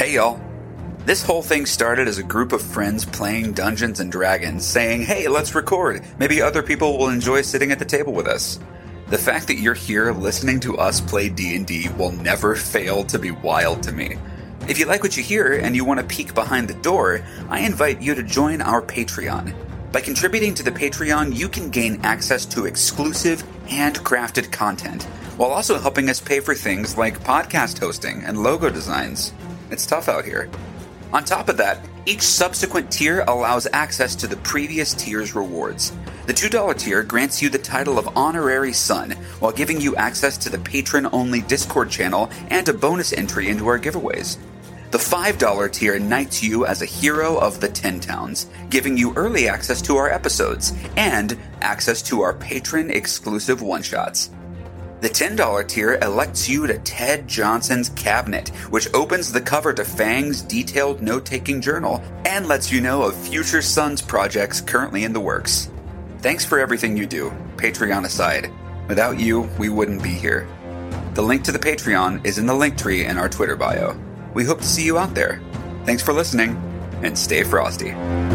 Hey y'all. This whole thing started as a group of friends playing Dungeons & Dragons, saying, hey, let's record. Maybe other people will enjoy sitting at the table with us. The fact that you're here listening to us play D&D will never fail to be wild to me. If you like what you hear and you want to peek behind the door, I invite you to join our Patreon. By contributing to the Patreon, you can gain access to exclusive, handcrafted content, while also helping us pay for things like podcast hosting and logo designs. It's tough out here. On top of that, each subsequent tier allows access to the previous tier's rewards. The $2 tier grants you the title of Honorary Son, while giving you access to the patron-only Discord channel and a bonus entry into our giveaways. The $5 tier knights you as a hero of the 10 Towns, giving you early access to our episodes, and access to our patron-exclusive one-shots. The $10 tier elects you to Ted Johnson's Cabinet, which opens the cover to Fang's detailed note-taking journal and lets you know of future Sons projects currently in the works. Thanks for everything you do, Patreon aside. Without you, we wouldn't be here. The link to the Patreon is in the link tree in our Twitter bio. We hope to see you out there. Thanks for listening, and stay frosty.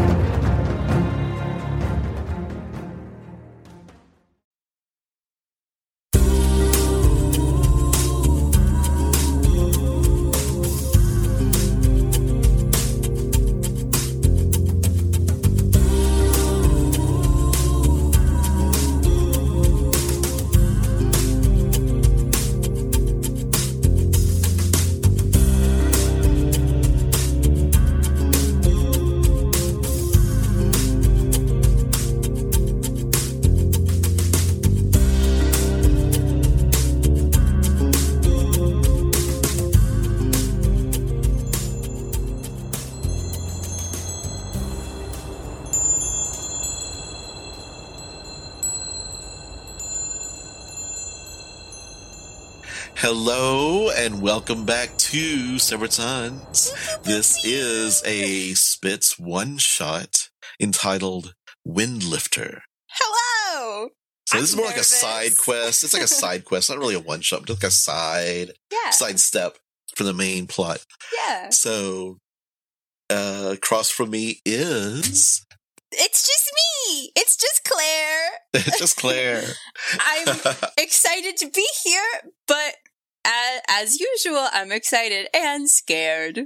Hello and welcome back to Severed Sons. This is a Spitz one-shot entitled Windlifter. Hello! So this is more nervous. like a side quest. It's like a side quest, not really a one-shot, but just like a side step for the main plot. Yeah. So, across from me is... It's just me! It's just Claire! It's just Claire. I'm excited to be here, but as usual, I'm excited and scared.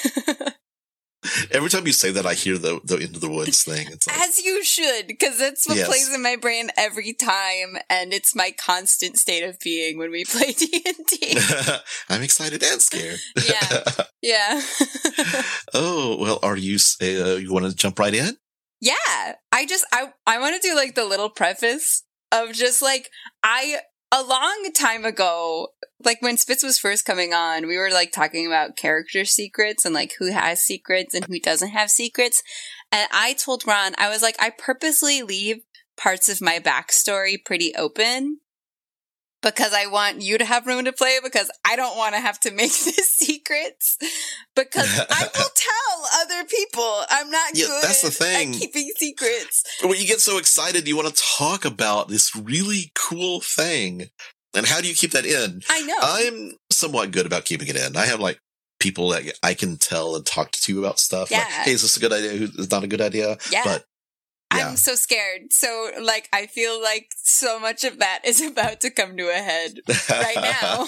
Every time you say that, I hear the Into the Woods thing. It's like, as you should, because that's what Yes. plays in my brain every time, and it's my constant state of being when we play D&D. I'm excited and scared. Yeah. Oh, well, are you, you want to jump right in? Yeah, I want to do like the little preface of just like, a long time ago, like when Spitz was first coming on, we were like talking about character secrets and like who has secrets and who doesn't have secrets. And I told Ron, I was like, I purposely leave parts of my backstory pretty open because I want you to have room to play, because I don't want to have to make this secrets, because I will tell other people I'm not good that's the thing. at keeping secrets. When you get so excited, you want to talk about this really cool thing. And how do you keep that in? I know. I'm somewhat good about keeping it in. I have like people that I can tell and talk to about stuff. Yeah. Like, hey, is this a good idea? Is it not a good idea? Yeah. But yeah. I'm so scared. So, like, I feel like so much of that is about to come to a head right now.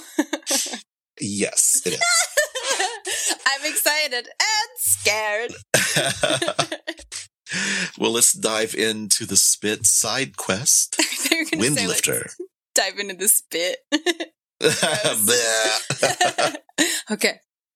Yes, it is. I'm excited and scared. Well, let's dive into the Spit side quest. They're gonna say, Windlifter. like, dive into the spit. Bleh. Okay.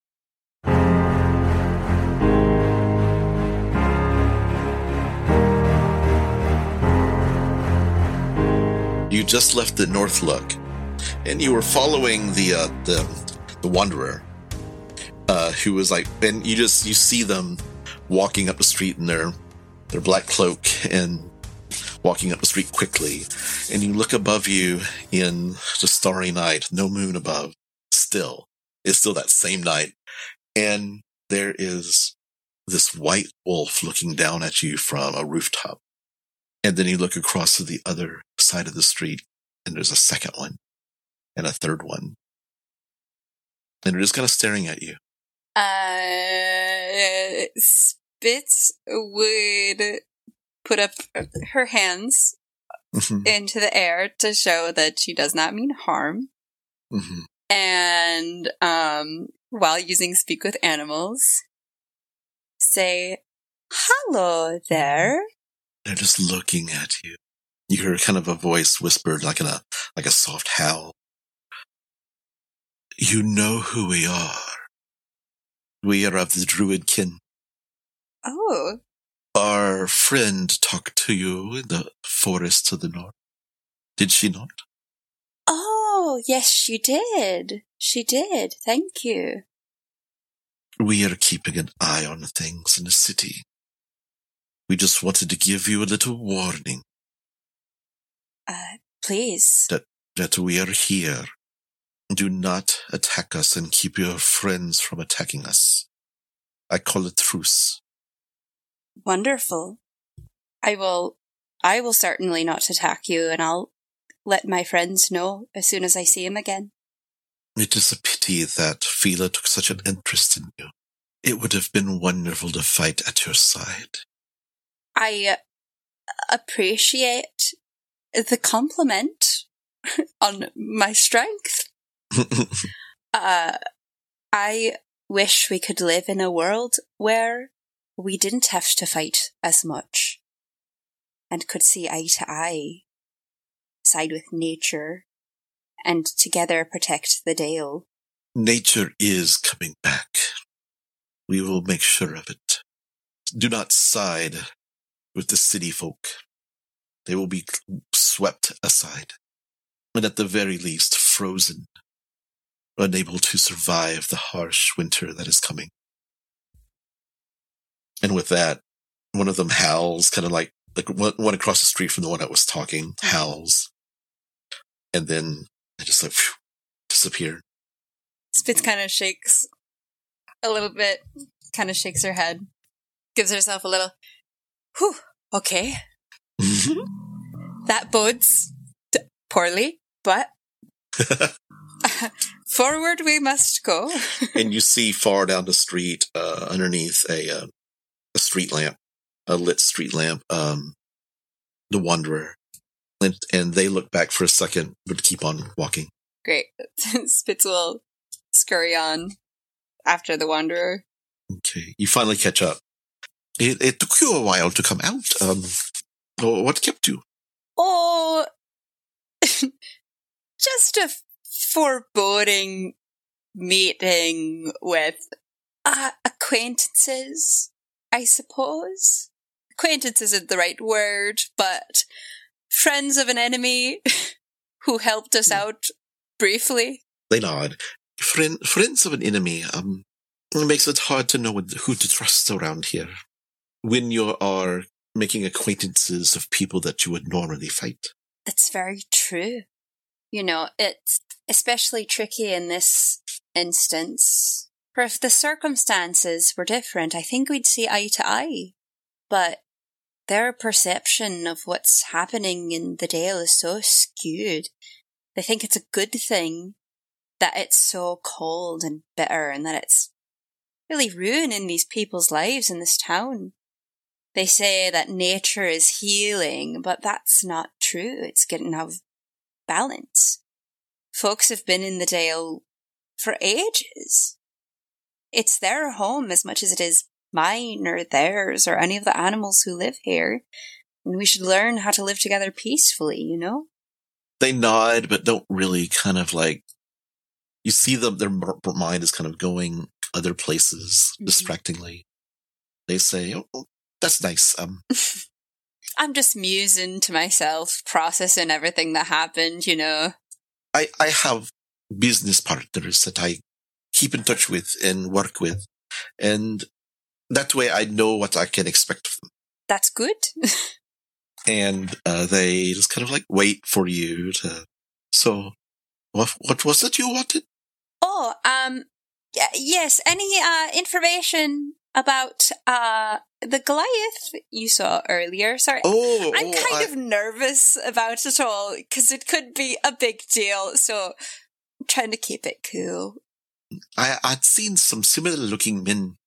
You just left the North Look, and you were following the Wanderer, who was like, and you see them walking up the street in their black cloak and walking up the street quickly, and you look above you in the starry night, no moon above. It's still that same night, and there is this white wolf looking down at you from a rooftop. And then you look across to the other side of the street, and there's a second one, and a third one. And they're just kind of staring at you. Spitz would put up her hands into the air to show that she does not mean harm. Mm-hmm. And while using Speak with Animals, say, "Hello there." They're just looking at you. You hear kind of a voice whispered like a soft howl. You know who we are. We are of the Druid kin. Oh. Our friend talked to you in the forest to the north. Did she not? Oh, yes, she did. She did. Thank you. We are keeping an eye on things in the city. We just wanted to give you a little warning. Please. That we are here. Do not attack us and keep your friends from attacking us. I call it truce. Wonderful. I will certainly not attack you, and I'll let my friends know as soon as I see him again. It is a pity that Fila took such an interest in you. It would have been wonderful to fight at your side. I appreciate the compliment on my strength. I wish we could live in a world where we didn't have to fight as much and could see eye to eye, side with nature, and together protect the Dale. Nature is coming back. We will make sure of it. Do not side with the city folk. They will be swept aside, and at the very least frozen, unable to survive the harsh winter that is coming. And with that, one of them howls, kind of like one across the street from the one that was talking, howls. And then they just like disappear. Spitz kind of shakes a little bit, kind of shakes her head, gives herself a little, whew, okay. That bodes poorly, but forward we must go. And you see far down the street, underneath a street lamp, a lit street lamp, the Wanderer. And they look back for a second, but keep on walking. Great. Spitz will scurry on after the Wanderer. Okay. You finally catch up. It took you a while to come out. What kept you? Oh, just a foreboding meeting with acquaintances, I suppose. Acquaintance isn't the right word, but friends of an enemy who helped us out briefly. They nod. Friends of an enemy, it makes it hard to know who to trust around here when you are making acquaintances of people that you would normally fight. That's very true. You know, it's especially tricky in this instance. For if the circumstances were different, I think we'd see eye to eye. But their perception of what's happening in the Dale is so skewed. They think it's a good thing that it's so cold and bitter and that it's really ruining these people's lives in this town. They say that nature is healing, but that's not true. It's getting out of balance. Folks have been in the Dale for ages. It's their home as much as it is mine or theirs or any of the animals who live here. And we should learn how to live together peacefully, you know? They nod, but don't really kind of like... You see them, their mind is kind of going other places, distractingly. They say, oh, that's nice. I'm just musing to myself, processing everything that happened, you know. I have business partners that I keep in touch with and work with. And that way I know what I can expect of them. That's good. And they just kind of like wait for you to... So, what was it you wanted? Oh, yes, any information about the Goliath you saw earlier? Sorry, I'm kind of nervous about it all because it could be a big deal, so I'm trying to keep it cool. I'd seen some similar looking men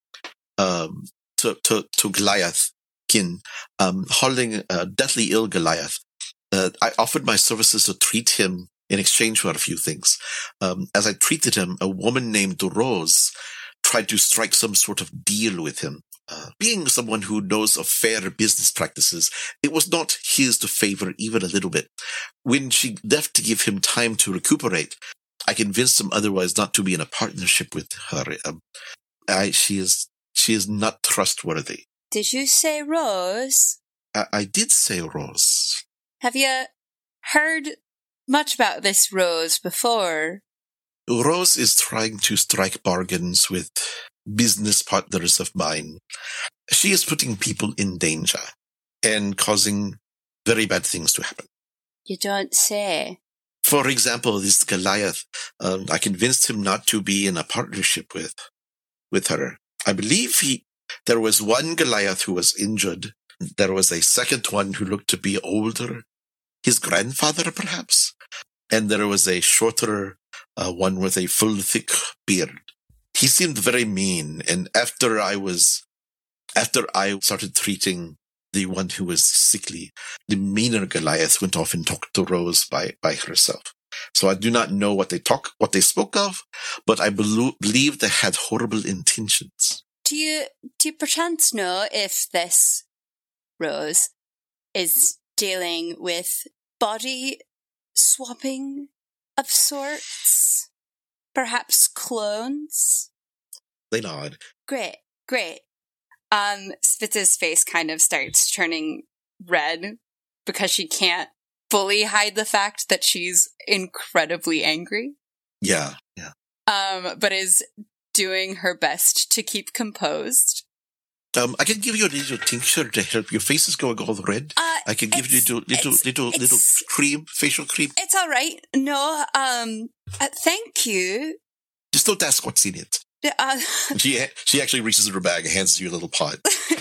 to Goliath, holding a deathly ill Goliath. I offered my services to treat him in exchange for a few things. As I treated him, a woman named Rose tried to strike some sort of deal with him. Being someone who knows of fair business practices, it was not his to favor even a little bit. When she left to give him time to recuperate, I convinced him otherwise not to be in a partnership with her. She is not trustworthy. Did you say Rose? I did say Rose. Have you heard much about this Rose before? Rose is trying to strike bargains with business partners of mine. She is putting people in danger and causing very bad things to happen. You don't say. For example, this Goliath, I convinced him not to be in a partnership with her. I believe there was one Goliath who was injured. There was a second one who looked to be older, his grandfather perhaps. And there was a shorter one with a full, thick beard. He seemed very mean. And after I started treating the one who was sickly, the meaner Goliath went off and talked to Rose by herself. So I do not know what they spoke of, but I believe they had horrible intentions. Do you perchance know if this Rose is dealing with body swapping of sorts? Perhaps clones? They nod. Great. Spitz's face kind of starts turning red because she can't fully hide the fact that she's incredibly angry. Yeah. But is doing her best to keep composed. I can give you a little tincture to help. Your face is going all red. I can give you little cream, facial cream. It's all right. No, thank you. Just don't ask what's in it. She actually reaches in her bag and hands you a little pot.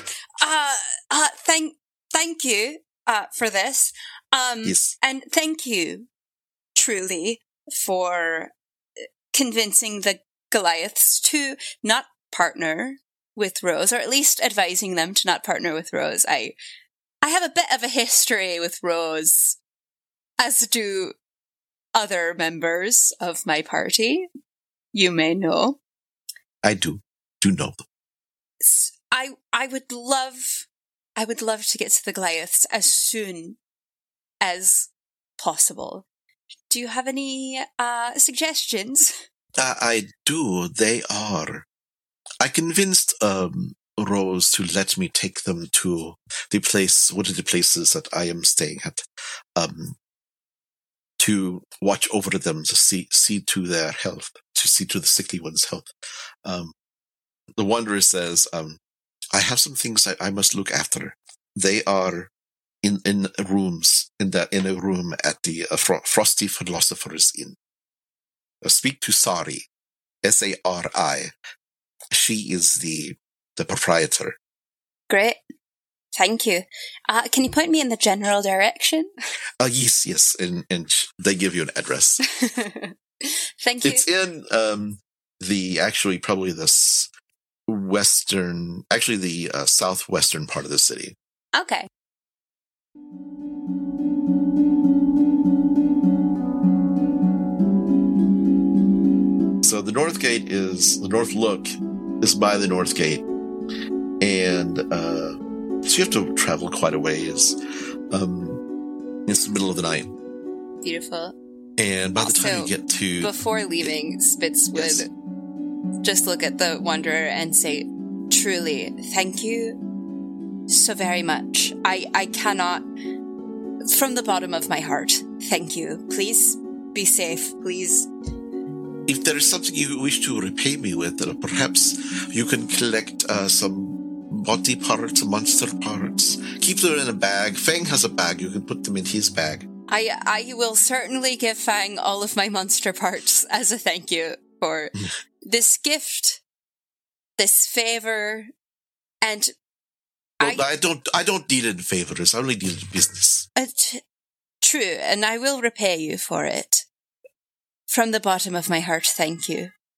Thank you for this. Yes. And thank you, truly, for convincing the Goliaths to not partner with Rose, or at least advising them to not partner with Rose. I have a bit of a history with Rose, as do other members of my party. You may know. I do know them. I would love to get to the Goliaths as soon as possible. Do you have any suggestions? I do. They are. I convinced Rose to let me take them to one of the places that I am staying at, to watch over them, to see to their health, to see to the sickly one's health. The Wanderer says, I have some things I must look after. They are in rooms, in a room at the Frosty Philosopher's Inn. Speak to Sari, Sari. She is the proprietor. Great. Thank you. Can you point me in the general direction? Yes. And they give you an address. Thank you. It's in the southwestern part of the city. Okay. So the North Look is by the North Gate. And so you have to travel quite a ways. It's the middle of the night. Beautiful. And by the time you get to... Before leaving, Spitz would just look at the Wanderer and say, truly, thank you so very much. I cannot, from the bottom of my heart, thank you. Please be safe, please. If there is something you wish to repay me with, perhaps you can collect some body parts, monster parts. Keep them in a bag. Fang has a bag. You can put them in his bag. I will certainly give Fang all of my monster parts as a thank you for this gift, this favor, and I don't deal in favors. I only deal in business. True, and I will repay you for it. From the bottom of my heart, thank you.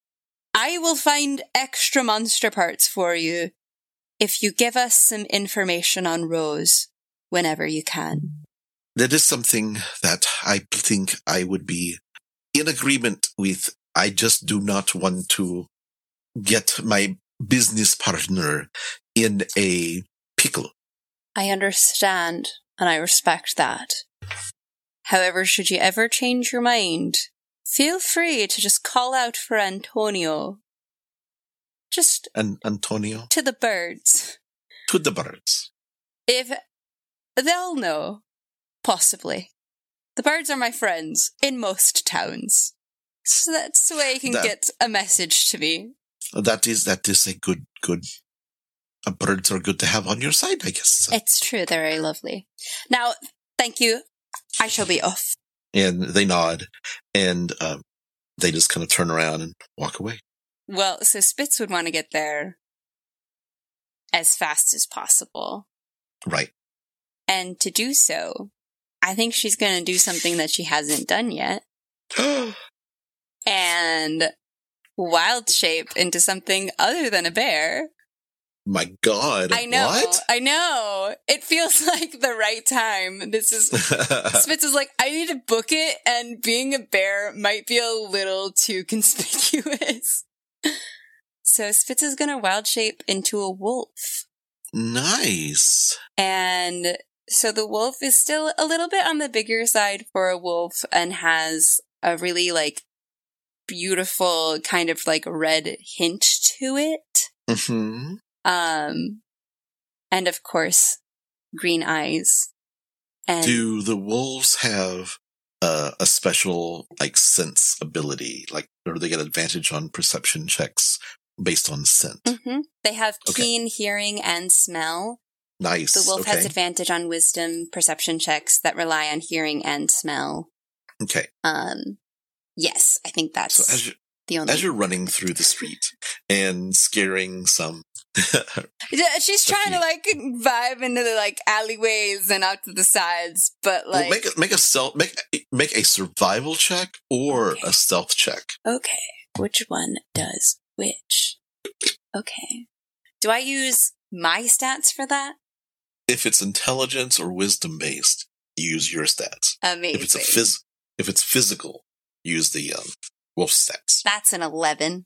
I will find extra monster parts for you if you give us some information on Rose whenever you can. That is something that I think I would be in agreement with. I just do not want to get my business partner in a pickle. I understand, and I respect that. However, should you ever change your mind, feel free to just call out for Antonio. Just Antonio? to the birds. To the birds. If they'll know, possibly. The birds are my friends in most towns. So that's the way you can get a message to me. That is a good. Birds are good to have on your side, I guess. It's true, they're very lovely. Now, thank you. I shall be off. And they nod, and they just kind of turn around and walk away. Well, so Spitz would want to get there as fast as possible. Right. And to do so, I think she's going to do something that she hasn't done yet. And wild shape into something other than a bear. My God. I know. What? I know. It feels like the right time. This is Spitz is like, I need to book it, and being a bear might be a little too conspicuous. So Spitz is gonna wild shape into a wolf. Nice. And so the wolf is still a little bit on the bigger side for a wolf and has a really like beautiful kind of like red hint to it. Mm-hmm. And of course, green eyes. And do the wolves have a special like sense ability? Like, or do they get advantage on perception checks based on scent? Mm-hmm. They have keen hearing and smell. Nice. The wolf has advantage on wisdom perception checks that rely on hearing and smell. Okay. Yes, I think that's so the only. As you're running through the street and scaring some. She's trying to like vibe into the like alleyways and out to the sides, but like make a survival check or a stealth check. Okay, which one does which? Okay, do I use my stats for that? If it's intelligence or wisdom based, use your stats. Amazing. If it's physical, use the wolf stats. That's an 11.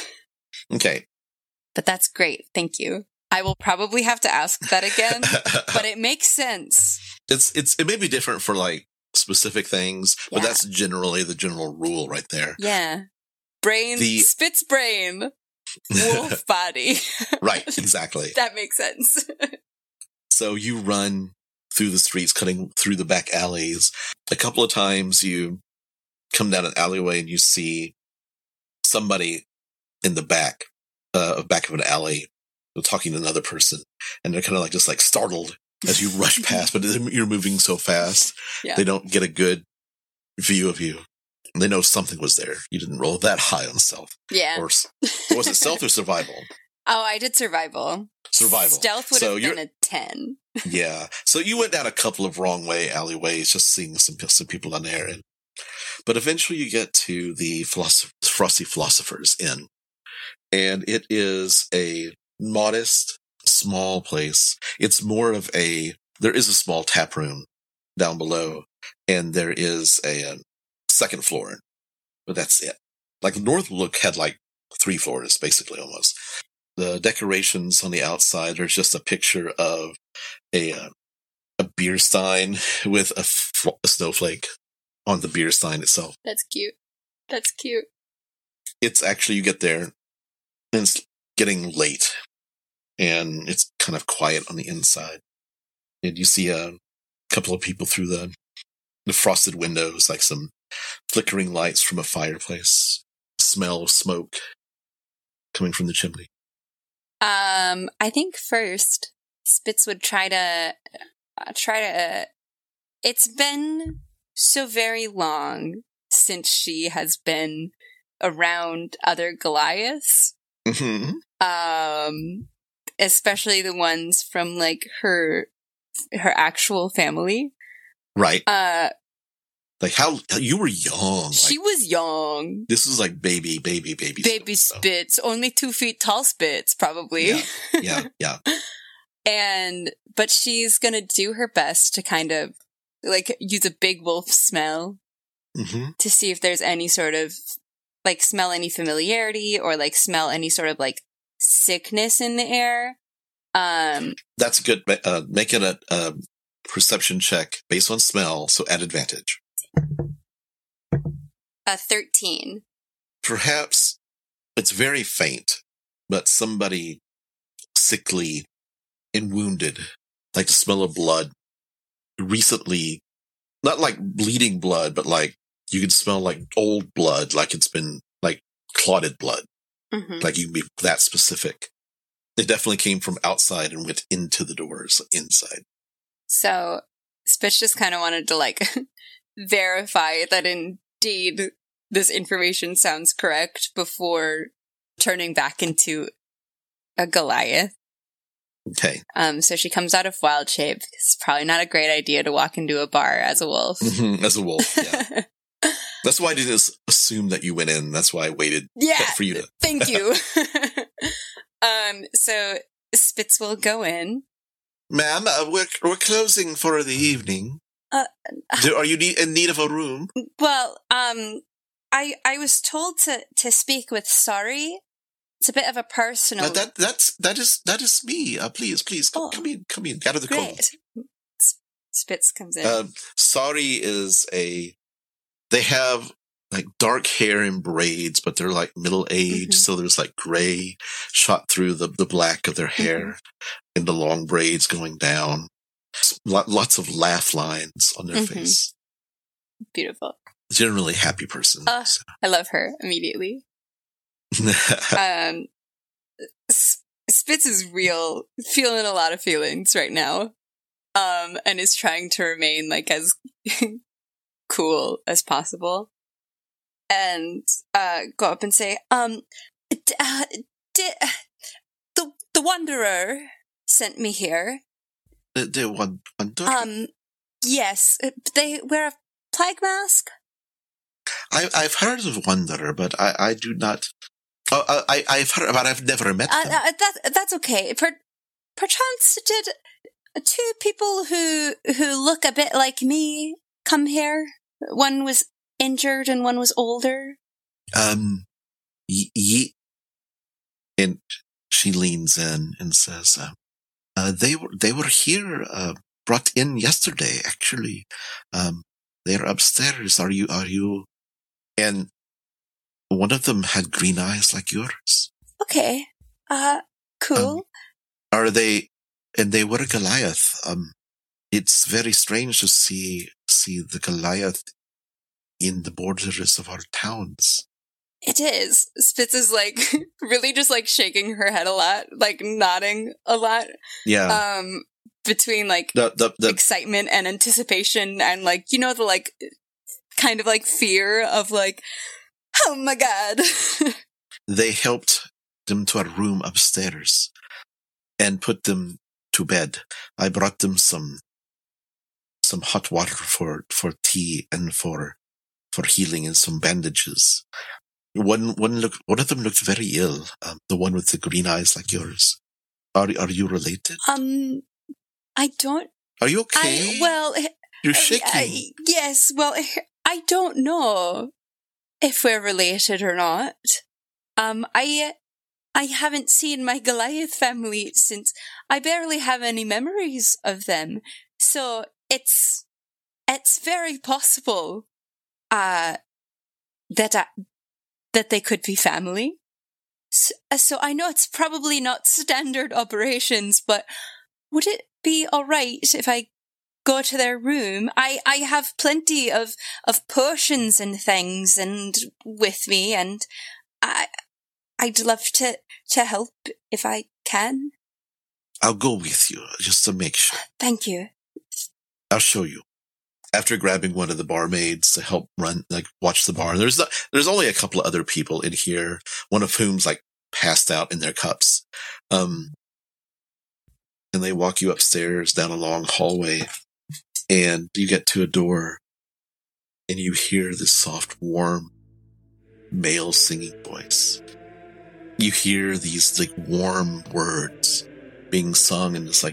Okay. But that's great. Thank you. I will probably have to ask that again, but it makes sense. It may be different for like specific things, but that's generally the general rule right there. Yeah. Spitz brain, wolf body. Right, exactly. That makes sense. So you run through the streets, cutting through the back alleys. A couple of times you come down an alleyway and you see somebody in the back of an alley talking to another person, and they're kind of like just like startled as you rush past, but you're moving so fast they don't get a good view of you. They know something was there. You didn't roll that high on stealth. Yeah. Or was it stealth or survival? Oh, I did survival. Stealth would have been a 10. Yeah. So you went down a couple of wrong way alleyways, just seeing some people on there, but eventually you get to the Frosty Philosopher's Inn. And it is a modest, small place. It's more of there is a small tap room down below, and there is a second floor, but that's it. Like Northlook had like 3 floors, basically, almost. The decorations on the outside, there's just a picture of a beer stein with a snowflake on the beer stein itself. That's cute. That's cute. It's actually, you get there, and it's getting late, and it's kind of quiet on the inside. And you see a couple of people through the frosted windows, like some flickering lights from a fireplace, smell of smoke coming from the chimney. I think first, Spitz would try to, it's been so very long since she has been around other Goliaths. Mm-hmm. Especially the ones from like her actual family. Right. Like how you were young. She Like, was young. this was like baby Baby stuff. Spitz. Only 2 feet tall Spitz, probably. Yeah. But she's gonna do her best to kind of like use a big wolf smell Mm-hmm. to see if there's any sort of like smell any familiarity or like smell any sort of like sickness in the air. That's good. Make it a perception check based on smell, so at advantage. 13. Perhaps it's very faint, but somebody sickly and wounded, like the smell of blood, recently, not like bleeding blood, but like you can smell like old blood, like it's been like clotted blood, Mm-hmm. like you can be that specific. It definitely came from outside and went into the doors inside. So Spitz just kind of wanted to like verify that indeed this information sounds correct before turning back into a Goliath. Okay. So she comes out of wild shape. It's probably not a great idea to walk into a bar as a wolf. As a wolf, yeah. That's why I didn't assume that you went in. That's why I waited Yeah, for you to. thank you. So Spitz will go in. Ma'am, we're closing for the evening. Are you in need of a room? Well, I was told to speak with Sorry. It's a bit of a personal. That is me. Please come in. Out of the cold. Great. Spitz comes in. Sorry is they have like dark hair and braids, but they're like middle aged, so there's like gray shot through the black of their hair and the long braids going down. Lots of laugh lines on their face. Beautiful. Generally happy person. So. I love her immediately. Spitz is feeling a lot of feelings right now, and is trying to remain like as cool as possible, and go up and say, the Wanderer sent me here. The Wanderer? Yes, they wear a plague mask. I've heard of Wanderer, but I do not. I've heard, but I've never met them. That's okay. Perchance did 2 people who look a bit like me come here? One was injured and one was older. And she leans in and says, they were here, brought in yesterday, actually. They're upstairs. Are you? And one of them had green eyes like yours. Okay. Cool. Are they? And they were a Goliath. It's very strange to see the Goliath in the borders of our towns. It is. Spitz is like really just like shaking her head a lot, like nodding a lot. Yeah. Between like the excitement and anticipation and like, you know, the like kind of like fear of like, oh my God. They helped them to a room upstairs and put them to bed. I brought them some hot water for tea and for healing and some bandages. One of them looked very ill. The one with the green eyes like yours. Are you related? I don't. Are you okay? You're shaking. Yes. Well, I don't know if we're related or not. I haven't seen my Goliath family since I barely have any memories of them. So it's very possible that they could be family. So I know it's probably not standard operations, but would it be all right if I go to their room? I have plenty of potions and things and with me, and I'd love to help if I can. I'll go with you just to make sure. Thank you. I'll show you. After grabbing one of the barmaids to help watch the bar, there's only a couple of other people in here, one of whom's like passed out in their cups. And they walk you upstairs down a long hallway, and you get to a door, and you hear this soft, warm, male singing voice. You hear these like warm words being sung in this like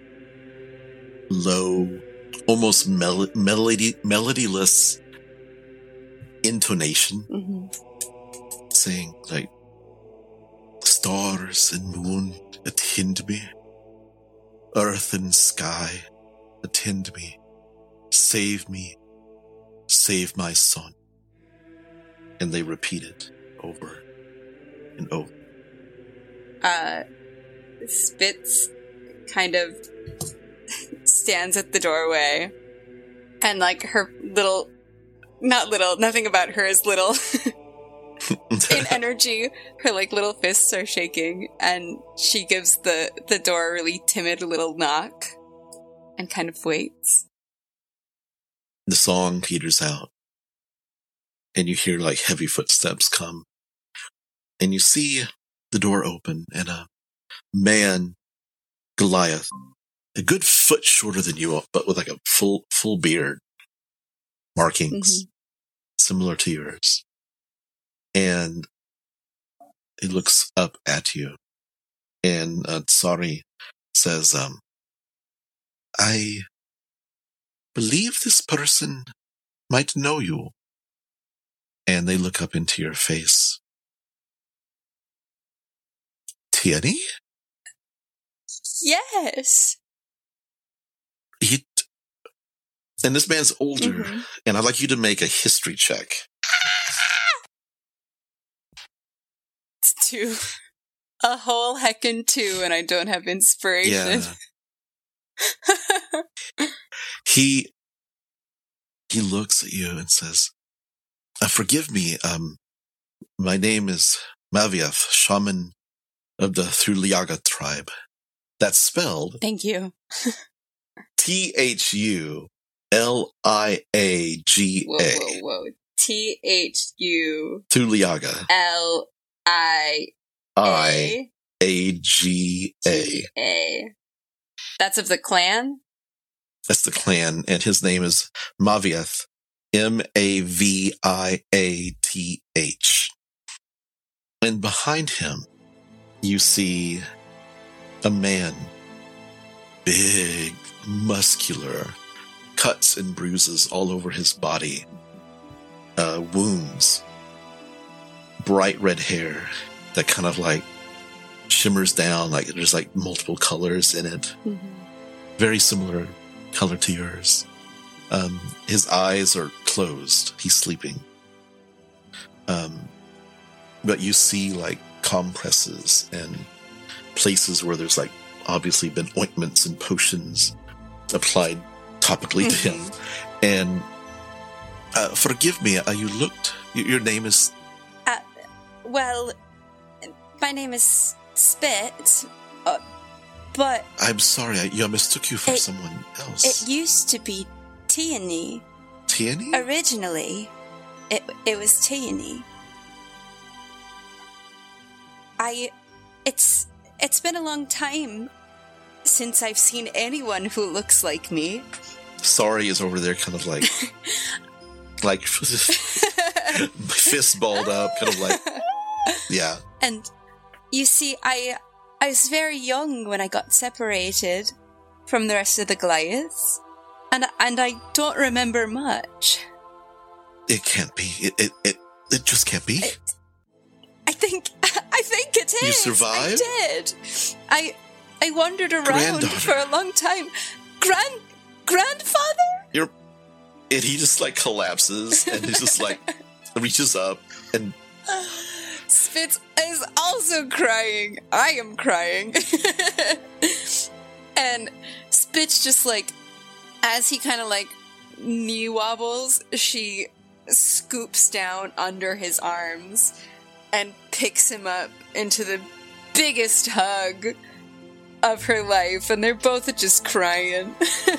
low, almost melodyless intonation, saying like, "Stars and moon, attend me. Earth and sky, attend me. Save me. Save my son." And they repeat it over and over. Spitz kind of stands at the doorway, and like her little, nothing about her is little. In energy, her like little fists are shaking, and she gives the door a really timid little knock and kind of waits. The song peters out, and you hear like heavy footsteps come, and you see the door open, and a man, Goliath, a good foot shorter than you, but with like a full beard, markings similar to yours. And he looks up at you, and Tsari says, "I believe this person might know you." And they look up into your face. Tierney? Yes. And this man's older, and I'd like you to make a history check. It's 2. A whole heckin' 2, and I don't have inspiration. Yeah. He looks at you and says, "Forgive me, my name is Maviath, shaman of the Thuliaga tribe." That's spelled Thank you. Thuliaga. Whoa. THU Thuliaga. LIAGA. That's of the clan? That's the clan, and his name is Maviath. Maviath. And behind him, you see a man, big, muscular, cuts and bruises all over his body, wounds, bright red hair that kind of like shimmers down, like there's like multiple colors in it. Very similar color to yours. His eyes are closed. He's sleeping. But you see like compresses and places where there's like obviously been ointments and potions applied topically to him. And forgive me, you looked, your name is... Well, my name is Spit, but... I'm sorry, I mistook you for someone else. It used to be Tierney. Tierney? Originally, it was Tierney. It's been a long time since I've seen anyone who looks like me. Sorry is over there kind of like fist balled up, kind of like, yeah. And you see, I was very young when I got separated from the rest of the Goliaths, and I don't remember much. It can't be. It just can't be. I think it is. You survived? I did. I wandered around for a long time. Grandfather? And he just like collapses and he just like reaches up and Spitz is also crying. I am crying. And Spitz just like, as he kind of like knee wobbles, she scoops down under his arms and picks him up into the biggest hug of her life, and they're both just crying.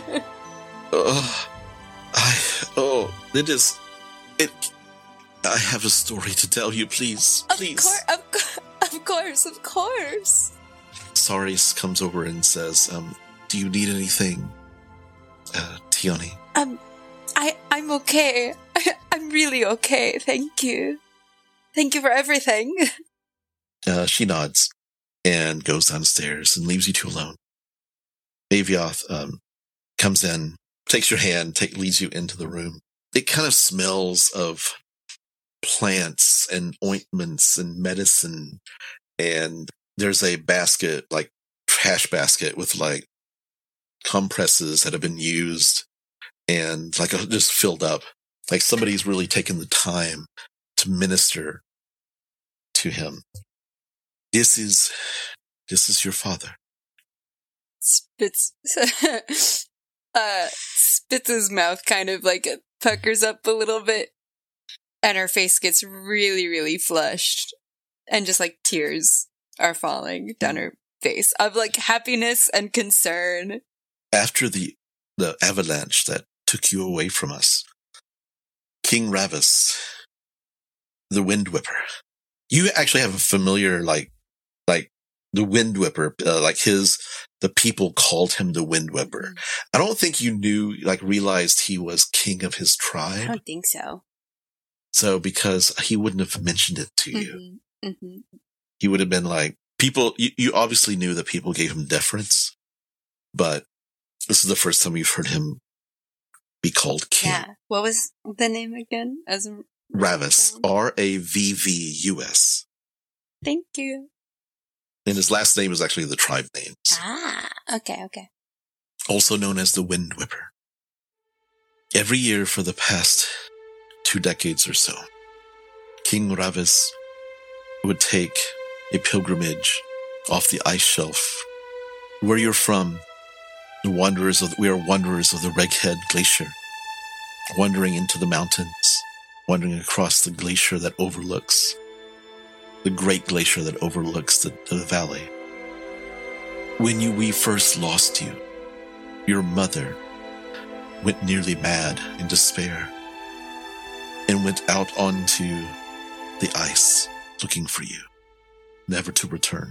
I have a story to tell you, please. Of course. Saris comes over and says, do you need anything, Tierney? I'm okay. I'm really okay, thank you. Thank you for everything. She nods and goes downstairs and leaves you two alone. Avioth comes in, takes your hand, leads you into the room. It kind of smells of plants and ointments and medicine. And there's a basket, like trash basket with like compresses that have been used and like just filled up. Like somebody's really taken the time to minister to him. This is your father. Spitz Spitz's mouth kind of like puckers up a little bit, and her face gets really, really flushed, and just like tears are falling down her face of like happiness and concern. After the avalanche that took you away from us, King Ravis, the Wind Whipper. You actually have a familiar like the Wind Whipper, the people called him the Wind Whipper. I don't think you realized he was king of his tribe. I don't think so. So because he wouldn't have mentioned it to you. Mm-hmm. He would have been like, people, you obviously knew that people gave him deference, but this is the first time you've heard him be called king. Yeah. What was the name again? Ravis. Ravvus. Thank you. And his last name is actually the tribe names. Ah, okay. Also known as the Wind Whipper. Every year for the past 2 decades or so, King Ravis would take a pilgrimage off the ice shelf. Where you're from, we are wanderers of the Reghead Glacier, wandering into the mountains, wandering across the glacier that overlooks the great glacier that overlooks the valley. When we first lost you, your mother went nearly mad in despair and went out onto the ice looking for you, never to return.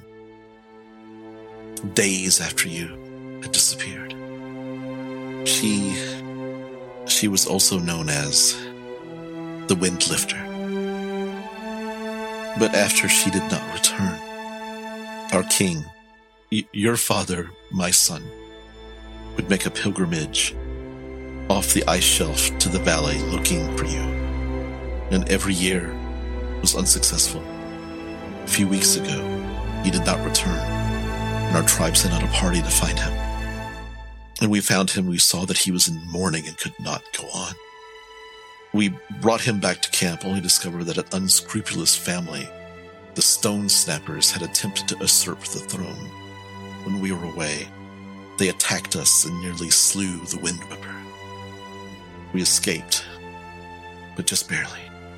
Days after you had disappeared. She was also known as the Wind Lifter. But after she did not return, our king, your father, my son, would make a pilgrimage off the ice shelf to the valley looking for you. And every year was unsuccessful. A few weeks ago, he did not return, and our tribe sent out a party to find him. And we found him. We saw that he was in mourning and could not go on. We brought him back to camp, only to discover that an unscrupulous family, the Stone Snappers, had attempted to usurp the throne. When we were away, they attacked us and nearly slew the Wind Whipper. We escaped, but just barely.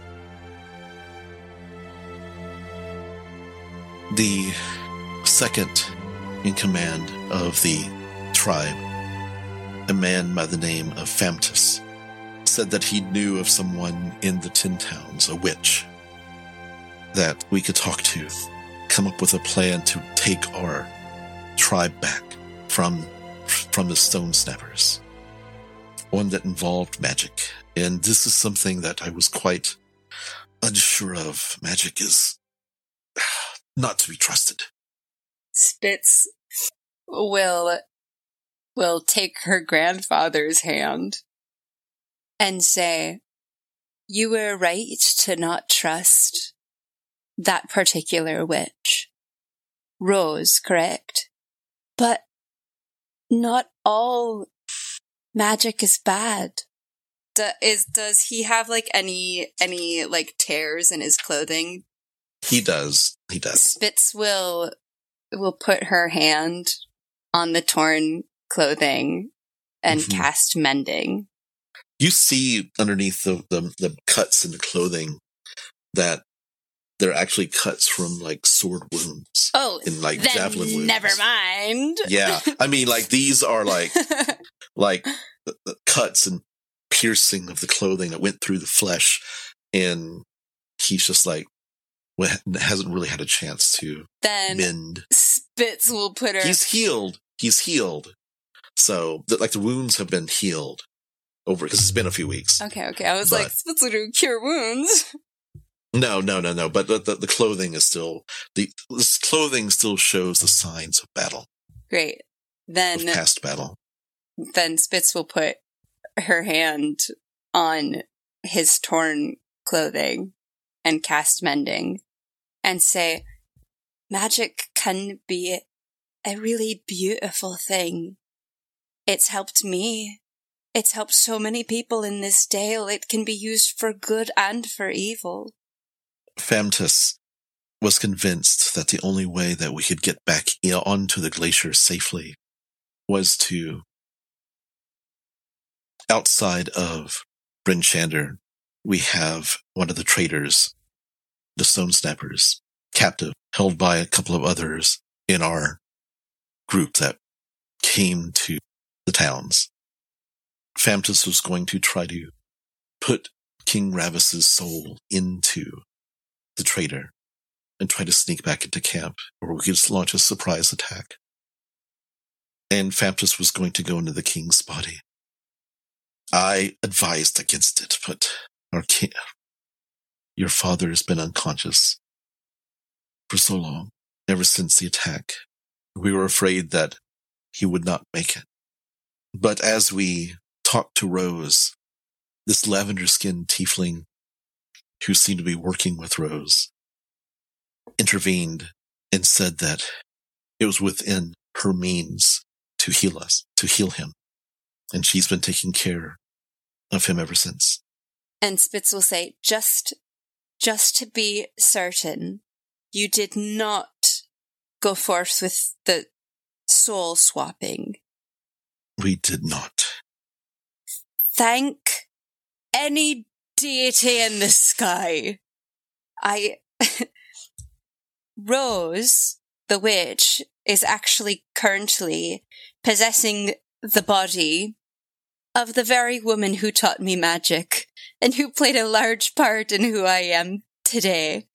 The second in command of the tribe, a man by the name of Famtus, said that he knew of someone in the 10 towns, a witch, that we could talk to, come up with a plan to take our tribe back from the Stone Snappers. One that involved magic. And this is something that I was quite unsure of. Magic is not to be trusted. Spitz will take her grandfather's hand and say, "You were right to not trust that particular witch. Rose, correct? But not all magic is bad." Does he have like any like tears in his clothing? He does. Spitz will put her hand on the torn clothing and cast mending. You see underneath the cuts in the clothing that they're actually cuts from like sword wounds. Oh, in like then javelin wounds. Never mind. Yeah, I mean, like these are like the cuts and piercing of the clothing that went through the flesh, and he's just like hasn't really had a chance to mend. Spitz will put her. He's healed. So the wounds have been healed. over, because it's been a few weeks. Okay. I was like, Spitz will do cure wounds. No. But the clothing is still, this clothing still shows the signs of battle. Great. Of Then past battle. Spitz will put her hand on his torn clothing and cast mending and say, magic can be a really beautiful thing. It's helped me. It's helped so many people in this dale. It can be used for good and for evil. Famtus was convinced that the only way that we could get back onto the glacier safely was to, outside of Bryn Shander, we have one of the traitors, the Stone Snappers, captive, held by a couple of others in our group that came to the towns. Famtus was going to try to put King Ravis's soul into the traitor and try to sneak back into camp, or we could launch a surprise attack. And Famtus was going to go into the king's body. I advised against it, but our king, your father has been unconscious for so long, ever since the attack. We were afraid that he would not make it. But as we talked to Rose, this lavender-skinned tiefling who seemed to be working with Rose, intervened and said that it was within her means to heal him. And she's been taking care of him ever since. And Spitz will say, just to be certain, you did not go forth with the soul swapping. We did not. Thank any deity in the sky. Rose, the witch, is actually currently possessing the body of the very woman who taught me magic and who played a large part in who I am today.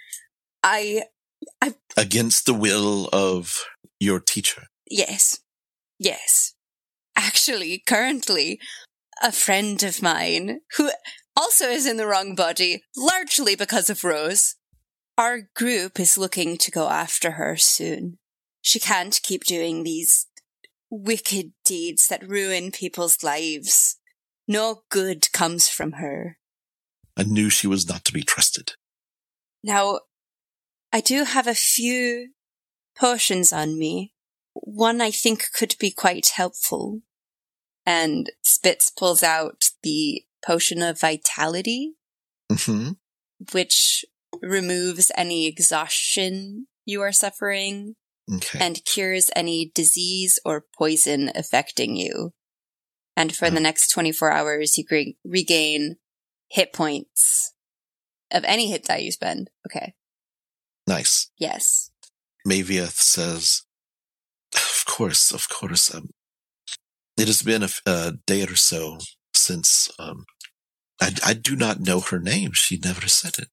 Against the will of your teacher. Yes. Actually, currently, a friend of mine who also is in the wrong body, largely because of Rose. Our group is looking to go after her soon. She can't keep doing these wicked deeds that ruin people's lives. No good comes from her. I knew she was not to be trusted. Now, I do have a few potions on me. One I think could be quite helpful. And Spitz pulls out the potion of vitality, which removes any exhaustion you are suffering and cures any disease or poison affecting you. And for the next 24 hours, you regain hit points of any hit die you spend. Okay. Nice. Yes. Mavieth says, of course. It has been a day or so since I do not know her name. She never said it.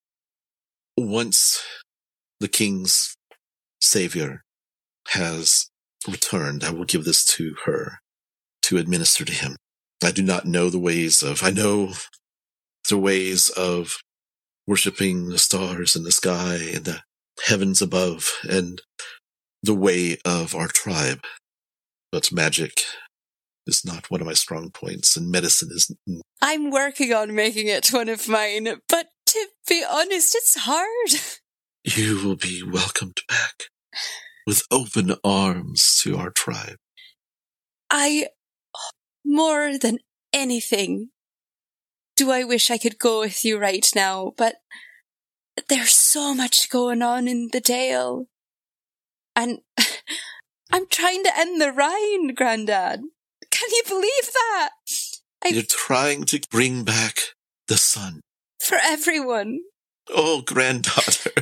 Once the king's savior has returned, I will give this to her to administer to him. I do not know the ways of, I know the ways of worshiping the stars in the sky and the heavens above and the way of our tribe. But magic is not one of my strong points, and medicine is... I'm working on making it one of mine, but to be honest, it's hard. You will be welcomed back with open arms to our tribe. More than anything, do I wish I could go with you right now, but there's so much going on in the Dale. And I'm trying to end the Rhine, Grandad. Can you believe that? You're trying to bring back the sun. For everyone. Oh, granddaughter.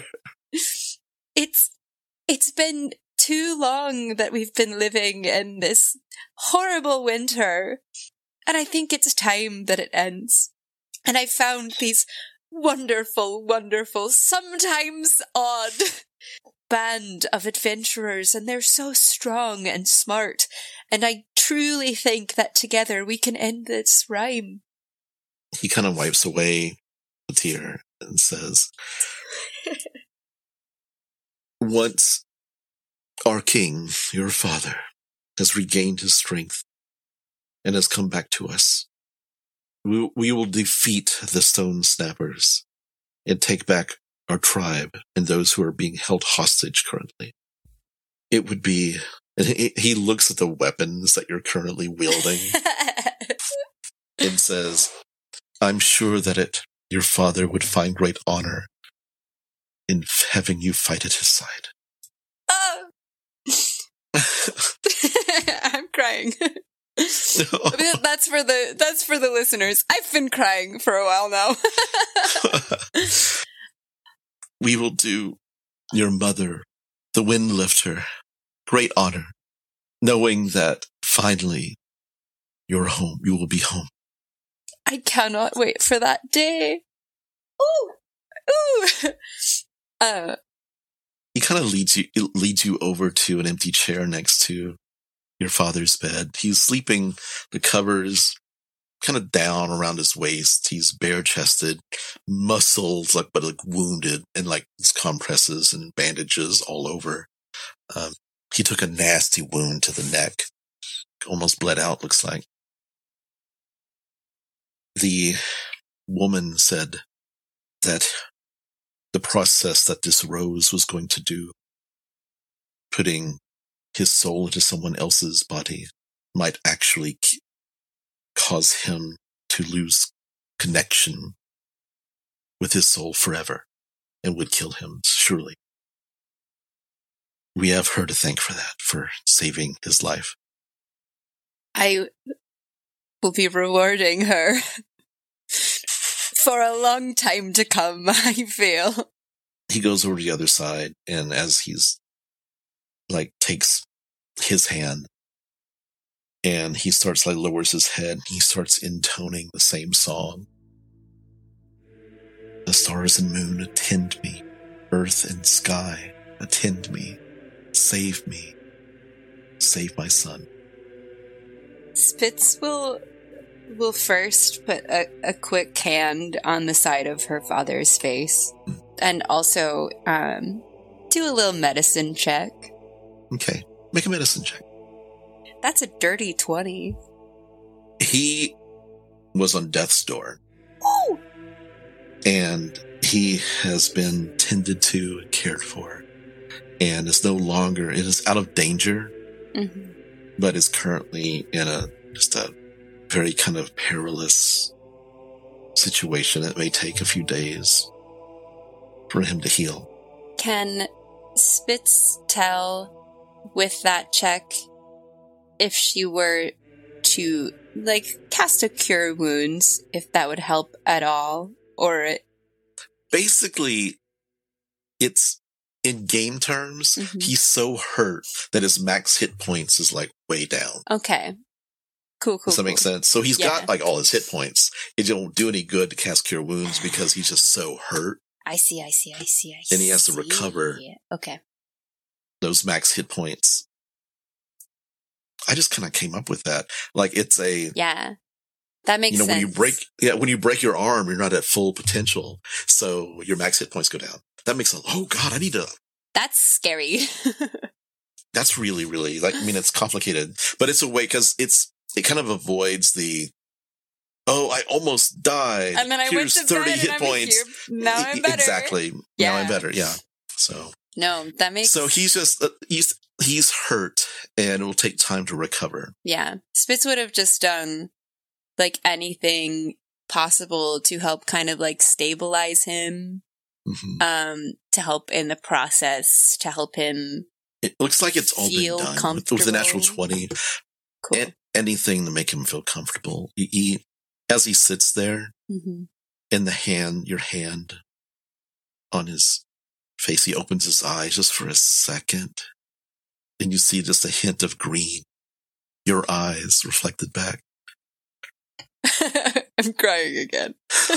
It's been too long that we've been living in this horrible winter. And I think it's time that it ends. And I found these wonderful, sometimes odd band of adventurers, and they're so strong and smart. And I truly think that together we can end this rhyme. He kind of wipes away a tear and says, once our king, your father, has regained his strength and has come back to us, we will defeat the Stone Snappers and take back our tribe and those who are being held hostage currently. It would be... And he looks at the weapons that you're currently wielding and says, I'm sure that your father would find great honor in having you fight at his side. Oh. I'm crying. That's for the listeners. I've been crying for a while now. We will do your mother, the Wind Lifter, great honor, knowing that finally you're home. You will be home. I cannot wait for that day. Ooh, ooh. He kind of leads you over to an empty chair next to your father's bed. He's sleeping. The covers kind of down around his waist. He's bare-chested, muscles but wounded, and his compresses and bandages all over. He took a nasty wound to the neck. Almost bled out, looks like. The woman said that the process that this rose was going to do, putting his soul into someone else's body, might actually cause him to lose connection with his soul forever and would kill him, surely. We have her to thank for that, for saving his life. I will be rewarding her for a long time to come, I feel. He goes over to the other side, and as he's, takes his hand, and he starts, lowers his head, and he starts intoning the same song. The stars and moon attend me, earth and sky attend me. Save me. Save my son. Spitz will first put a quick hand on the side of her father's face and also do a little medicine check. Okay. Make a medicine check. That's a dirty 20. He was on death's door. Oh! And he has been tended to and cared for. And is it is out of danger, but is currently in a very kind of perilous situation. It may take a few days for him to heal. Can Spitz tell with that check if she were to cast a cure wounds, if that would help at all? Or basically, it's in game terms, he's so hurt that his max hit points is way down. Okay. Cool. Does that make sense? So he's got all his hit points. It don't do any good to cast cure wounds because he's just so hurt. I see. And he has to recover okay. those max hit points. I just kind of came up with that. It's a... Yeah. That makes sense. When you break your arm, you're not at full potential. So your max hit points go down. That makes oh God, I need to... That's scary. That's really, really, it's complicated. But it's a way, because it kind of avoids the, I almost died. And then I went to 30 bed hit and points. Now I'm better. Exactly. Yeah. Now I'm better, yeah. So... No, that makes... So he's just, he's hurt, and it will take time to recover. Yeah. Spitz would have just done, anything possible to help kind of, stabilize him, to help in the process, to help him... It looks like it's all been done. With the natural 20. Cool. Anything to make him feel comfortable. As he sits there, in your hand on his face, he opens his eyes just for a second, and you see just a hint of green. Your eyes reflected back. I'm crying again.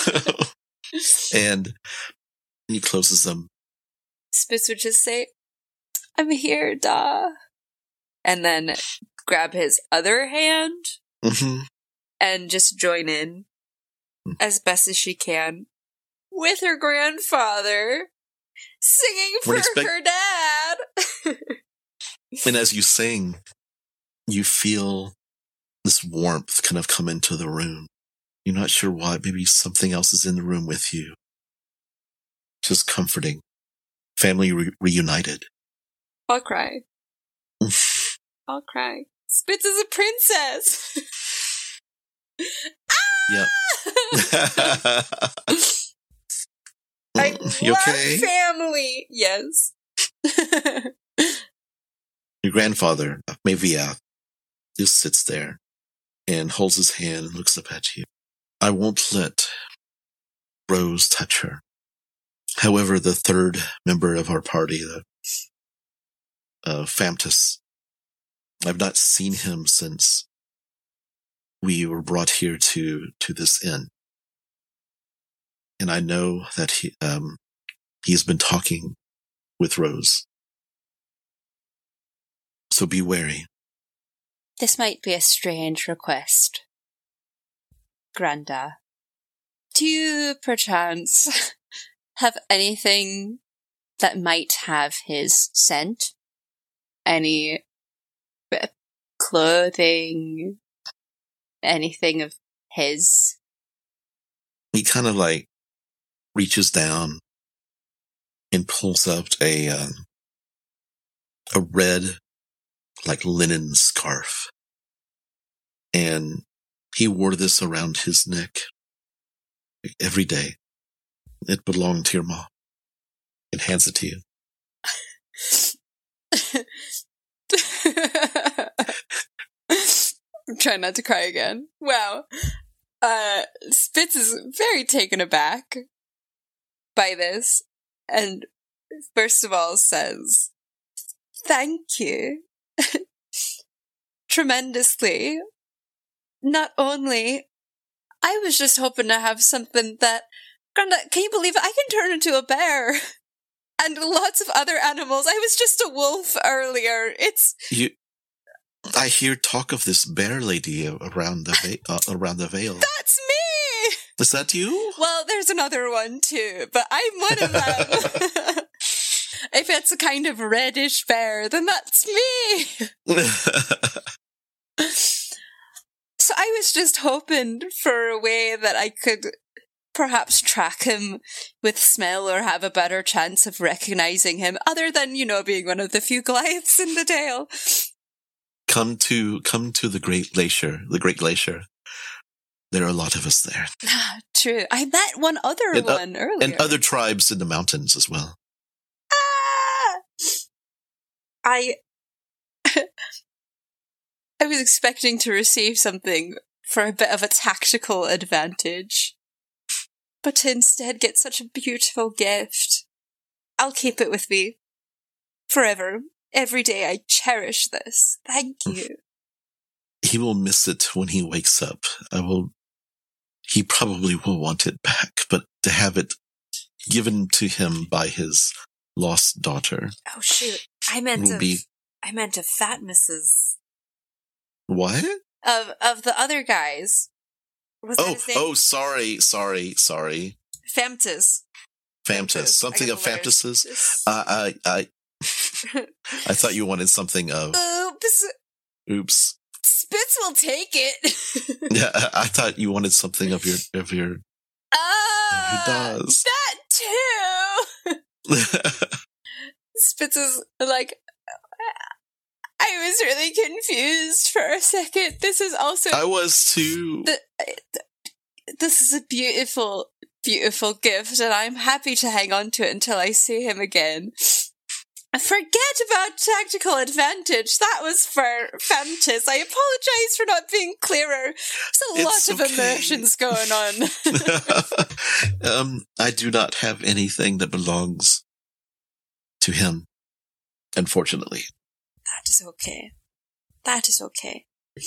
And he closes them. Spitz would just say, I'm here, Da. and then grab his other hand Mm-hmm. and just join in as best as she can with her grandfather singing for her dad. And as you sing, you feel this warmth kind of come into the room. You're not sure why. Maybe something else is in the room with you. Just comforting. Family reunited. I'll cry. I'll cry. Spitz is a princess. Yep. I You love okay? family. Yes. Your grandfather, Mavia, just sits there and holds his hand and looks up at you. I won't let Rose touch her. However, the third member of our party, Famtus, I've not seen him since we were brought here to this inn. And I know that he's been talking with Rose. So be wary. This might be a strange request, Granda. Do you, perchance, have anything that might have his scent? Any clothing? Anything of his? He kind of like reaches down and pulls up a red, like linen scarf. And he wore this around his neck every day. It belonged to your mom. And hands it to you. I'm trying not to cry again. Wow. Spitz is very taken aback by this, and first of all says, "Thank you." Tremendously. Not only, I was just hoping to have something that, Granda, can you believe it? I can turn into a bear. And lots of other animals. I was just a wolf earlier. I hear talk of this bear lady around the veil. That's me! Is that you? Well, there's another one too, but I'm one of them. If it's a kind of reddish bear, then that's me! So I was just hoping for a way that I could perhaps track him with smell or have a better chance of recognizing him, other than, being one of the few Goliaths in the Dale. Come to the Great Glacier. There are a lot of us there. True. I met one other one earlier. And other tribes in the mountains as well. I was expecting to receive something for a bit of a tactical advantage, but to instead get such a beautiful gift. I'll keep it with me forever. Every day I cherish this. Thank you. He will miss it when he wakes up. He probably will want it back, but to have it given to him by his lost daughter. Oh shoot. I meant of Fat Mrs. What? Of the other guys. Was that his name? Oh, sorry. Famtus. Something of Famtus's. I thought you wanted something of. Oops. Spitz will take it. Yeah, I thought you wanted something of your. He does. That too. Spitz is like, I was really confused for a second. This is also. I was too. This is a beautiful, beautiful gift, and I'm happy to hang on to it until I see him again. Forget about tactical advantage. That was for Famtus. I apologize for not being clearer. There's a lot of emotions going on. I do not have anything that belongs to him, unfortunately. That is okay. That is okay.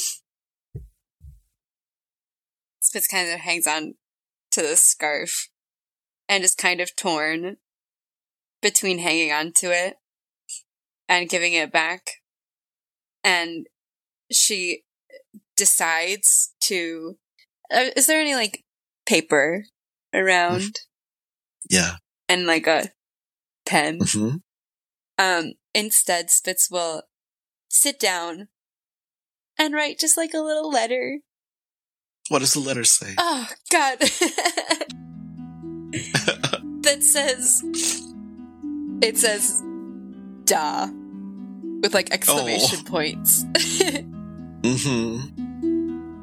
Spitz kind of hangs on to the scarf and is kind of torn between hanging on to it and giving it back. and she decides to... is there any, like, paper around? Yeah. And, like, a pen? Mm-hmm. Instead, Spitz will sit down and write just, like, a little letter. What does the letter say? Oh, God. That says... It says, "Da," with, like, exclamation points. Mm-hmm.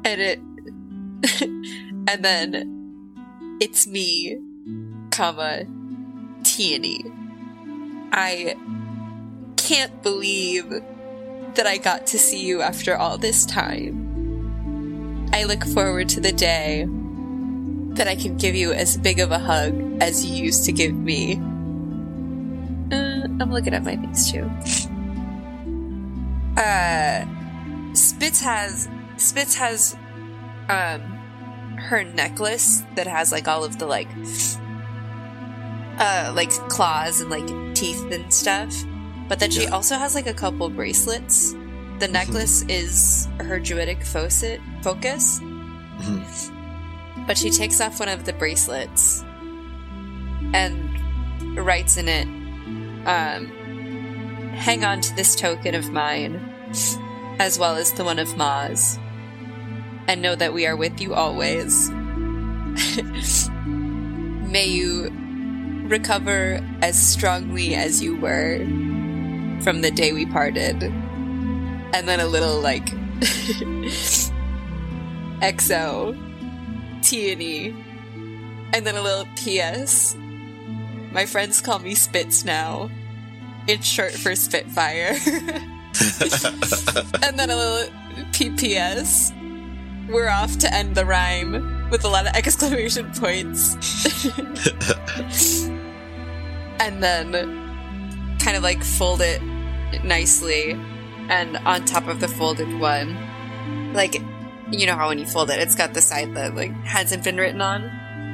And then, "It's me, comma, Tierney. I can't believe that I got to see you after all this time. I look forward to the day that I can give you as big of a hug as you used to give me." I'm looking at my things too. Spitz has her necklace that has like all of the like claws and like teeth and stuff, but then she also has like a couple bracelets. The necklace is her druidic focus, but she takes off one of the bracelets and writes in it, "Hang on to this token of mine, as well as the one of Maz, and know that we are with you always. May you recover as strongly as you were from the day we parted." And then a little, like, XO, Tierney, and then a little PS. "My friends call me Spitz now. It's short for Spitfire." And then a little PPS. "We're off to end the rhyme," with a lot of exclamation points. And then kind of like fold it nicely, and on top of the folded one, like, you know how when you fold it, it's got the side that like hasn't been written on.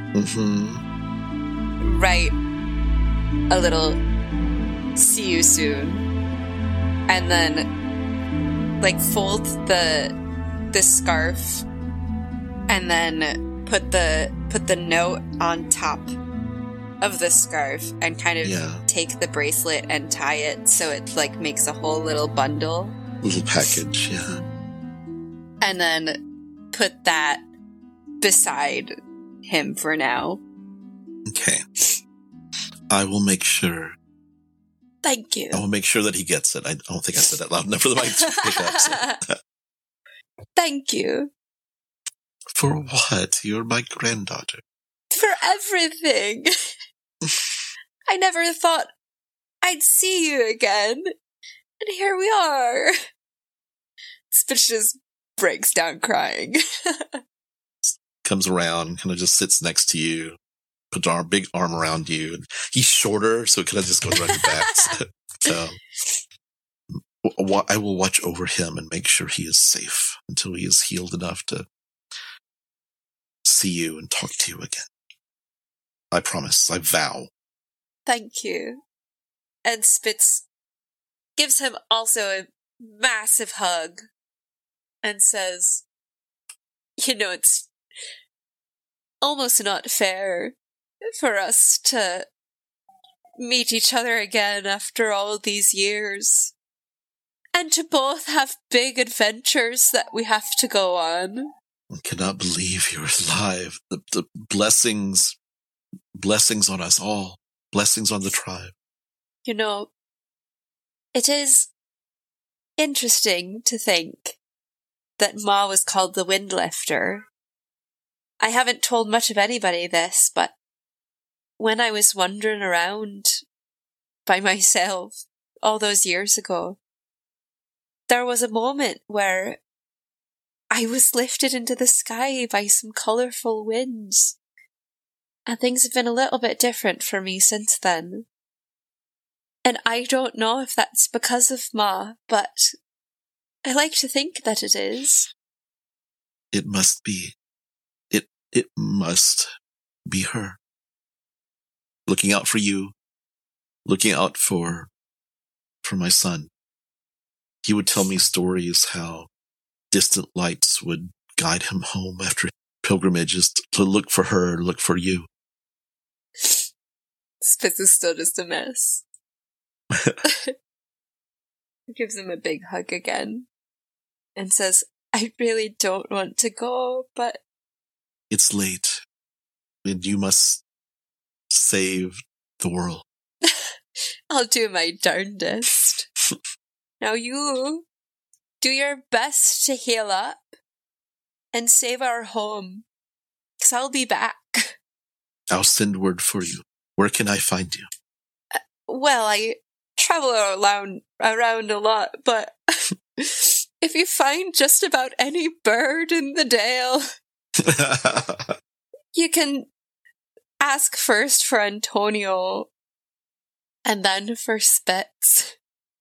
Mm-hmm. Write a little "see you soon," and then like fold the scarf, and then put the note on top of the scarf, and kind of take the bracelet and tie it so it like makes a whole little bundle, little package. Yeah. And then put that beside him for now. Okay. I will make sure. Thank you. I will make sure that he gets it. I don't think I said that loud enough for the mic to pick up. So. Thank you. For what? You're my granddaughter. For everything. I never thought I'd see you again. And here we are. Spitz just breaks down crying. Comes around, kind of just sits next to you, puts a big arm around you. He's shorter, so it kind of just goes around your back. So, I will watch over him and make sure he is safe until he is healed enough to see you and talk to you again. I promise. I vow. Thank you. And Spitz gives him also a massive hug and says, "You know, it's almost not fair for us to meet each other again after all these years, and to both have big adventures that we have to go on." I cannot believe you're alive. The blessings on us all. Blessings on the tribe. You know, it is interesting to think that Ma was called the Windlifter. I haven't told much of anybody this, but when I was wandering around by myself all those years ago, there was a moment where I was lifted into the sky by some colourful winds. And things have been a little bit different for me since then. And I don't know if that's because of Ma, but I like to think that it is. It must be. It must be her. Looking out for you. Looking out for my son. he would tell me stories how distant lights would guide him home after pilgrimages to look for her, look for you. Spitz is still just a mess. Gives him a big hug again and says, I really don't want to go, but... It's late, and you must save the world. I'll do my darndest. Now you do your best to heal up and save our home, 'cause I'll be back. I'll send word for you. Where can I find you? Well, I travel around a lot, but if you find just about any bird in the dale, you can ask first for Antonio and then for Spitz.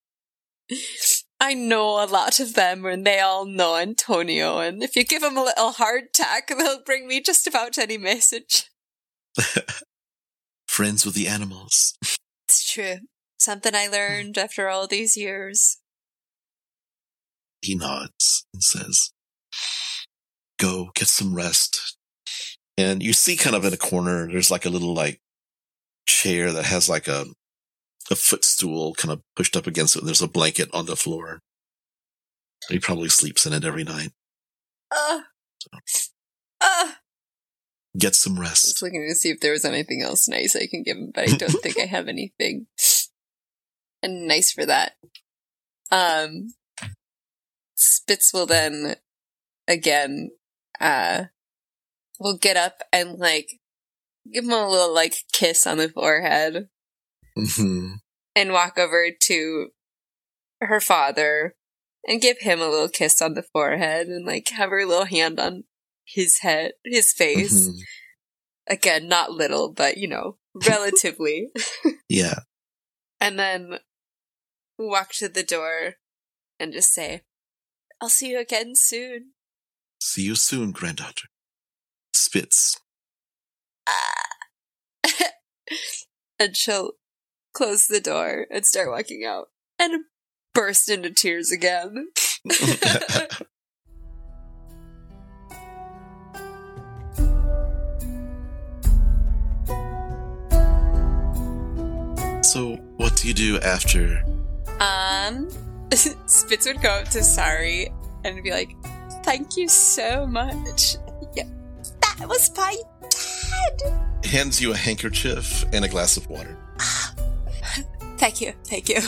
I know a lot of them and they all know Antonio, and if you give them a little hardtack, they'll bring me just about any message. Friends with the animals. It's true. Something I learned after all these years. He nods and says, go get some rest. And you see kind of in a corner, there's like a little like chair that has like a footstool kind of pushed up against it. And there's a blanket on the floor. He probably sleeps in it every night. Get some rest. I was looking to see if there was anything else nice I can give him, but I don't think I have anything and nice for that. Spitz will then again will get up and like give him a little like kiss on the forehead. Mm-hmm. And walk over to her father and give him a little kiss on the forehead and like have her little hand on his head, his face. Mm-hmm. Again, not little, but you know, relatively. Yeah. And then walk to the door and just say, I'll see you again soon. See you soon, granddaughter. Spitz. And she'll close the door and start walking out and burst into tears again. So, what do you do after? Spitz would go up to Sari and be like, thank you so much. Yeah, that was my dad. Hands you a handkerchief and a glass of water. Thank you.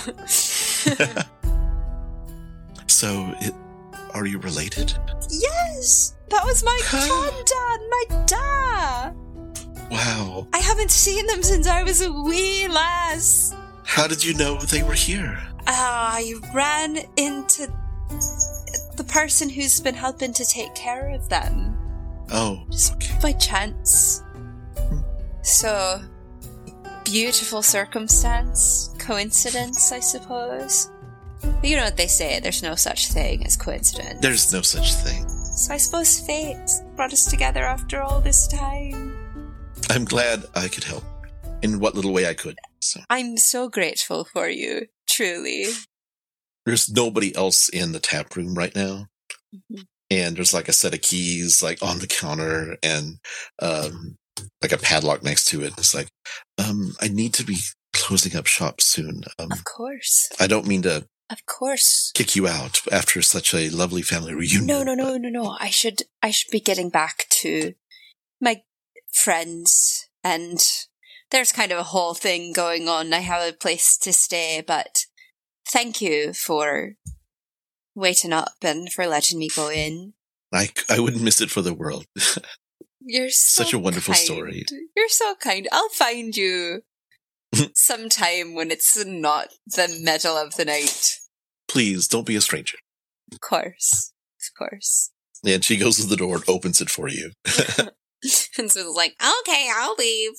So, are you related? Yes, that was my granddad, my dad. Wow. I haven't seen them since I was a wee lass. How did you know they were here? I ran into the person who's been helping to take care of them. Oh, just okay. By chance. So, beautiful circumstance. Coincidence, I suppose. But you know what they say, there's no such thing as coincidence. There's no such thing. So I suppose fate brought us together after all this time. I'm glad I could help in what little way I could. So. I'm so grateful for you, truly. There's nobody else in the tap room right now. Mm-hmm. And there's like a set of keys like on the counter and like a padlock next to it. It's like, I need to be closing up shop soon. Of course. I don't mean to Of course. kick you out after such a lovely family reunion. No. I should be getting back to my friends, and there's kind of a whole thing going on. I have a place to stay, but thank you for waiting up and for letting me go in. I wouldn't miss it for the world. You're so such a wonderful kind. story. You're so kind. I'll find you sometime when it's not the middle of the night. Please, don't be a stranger. Of course. And she goes to the door and opens it for you. And so it's like, okay, I'll leave.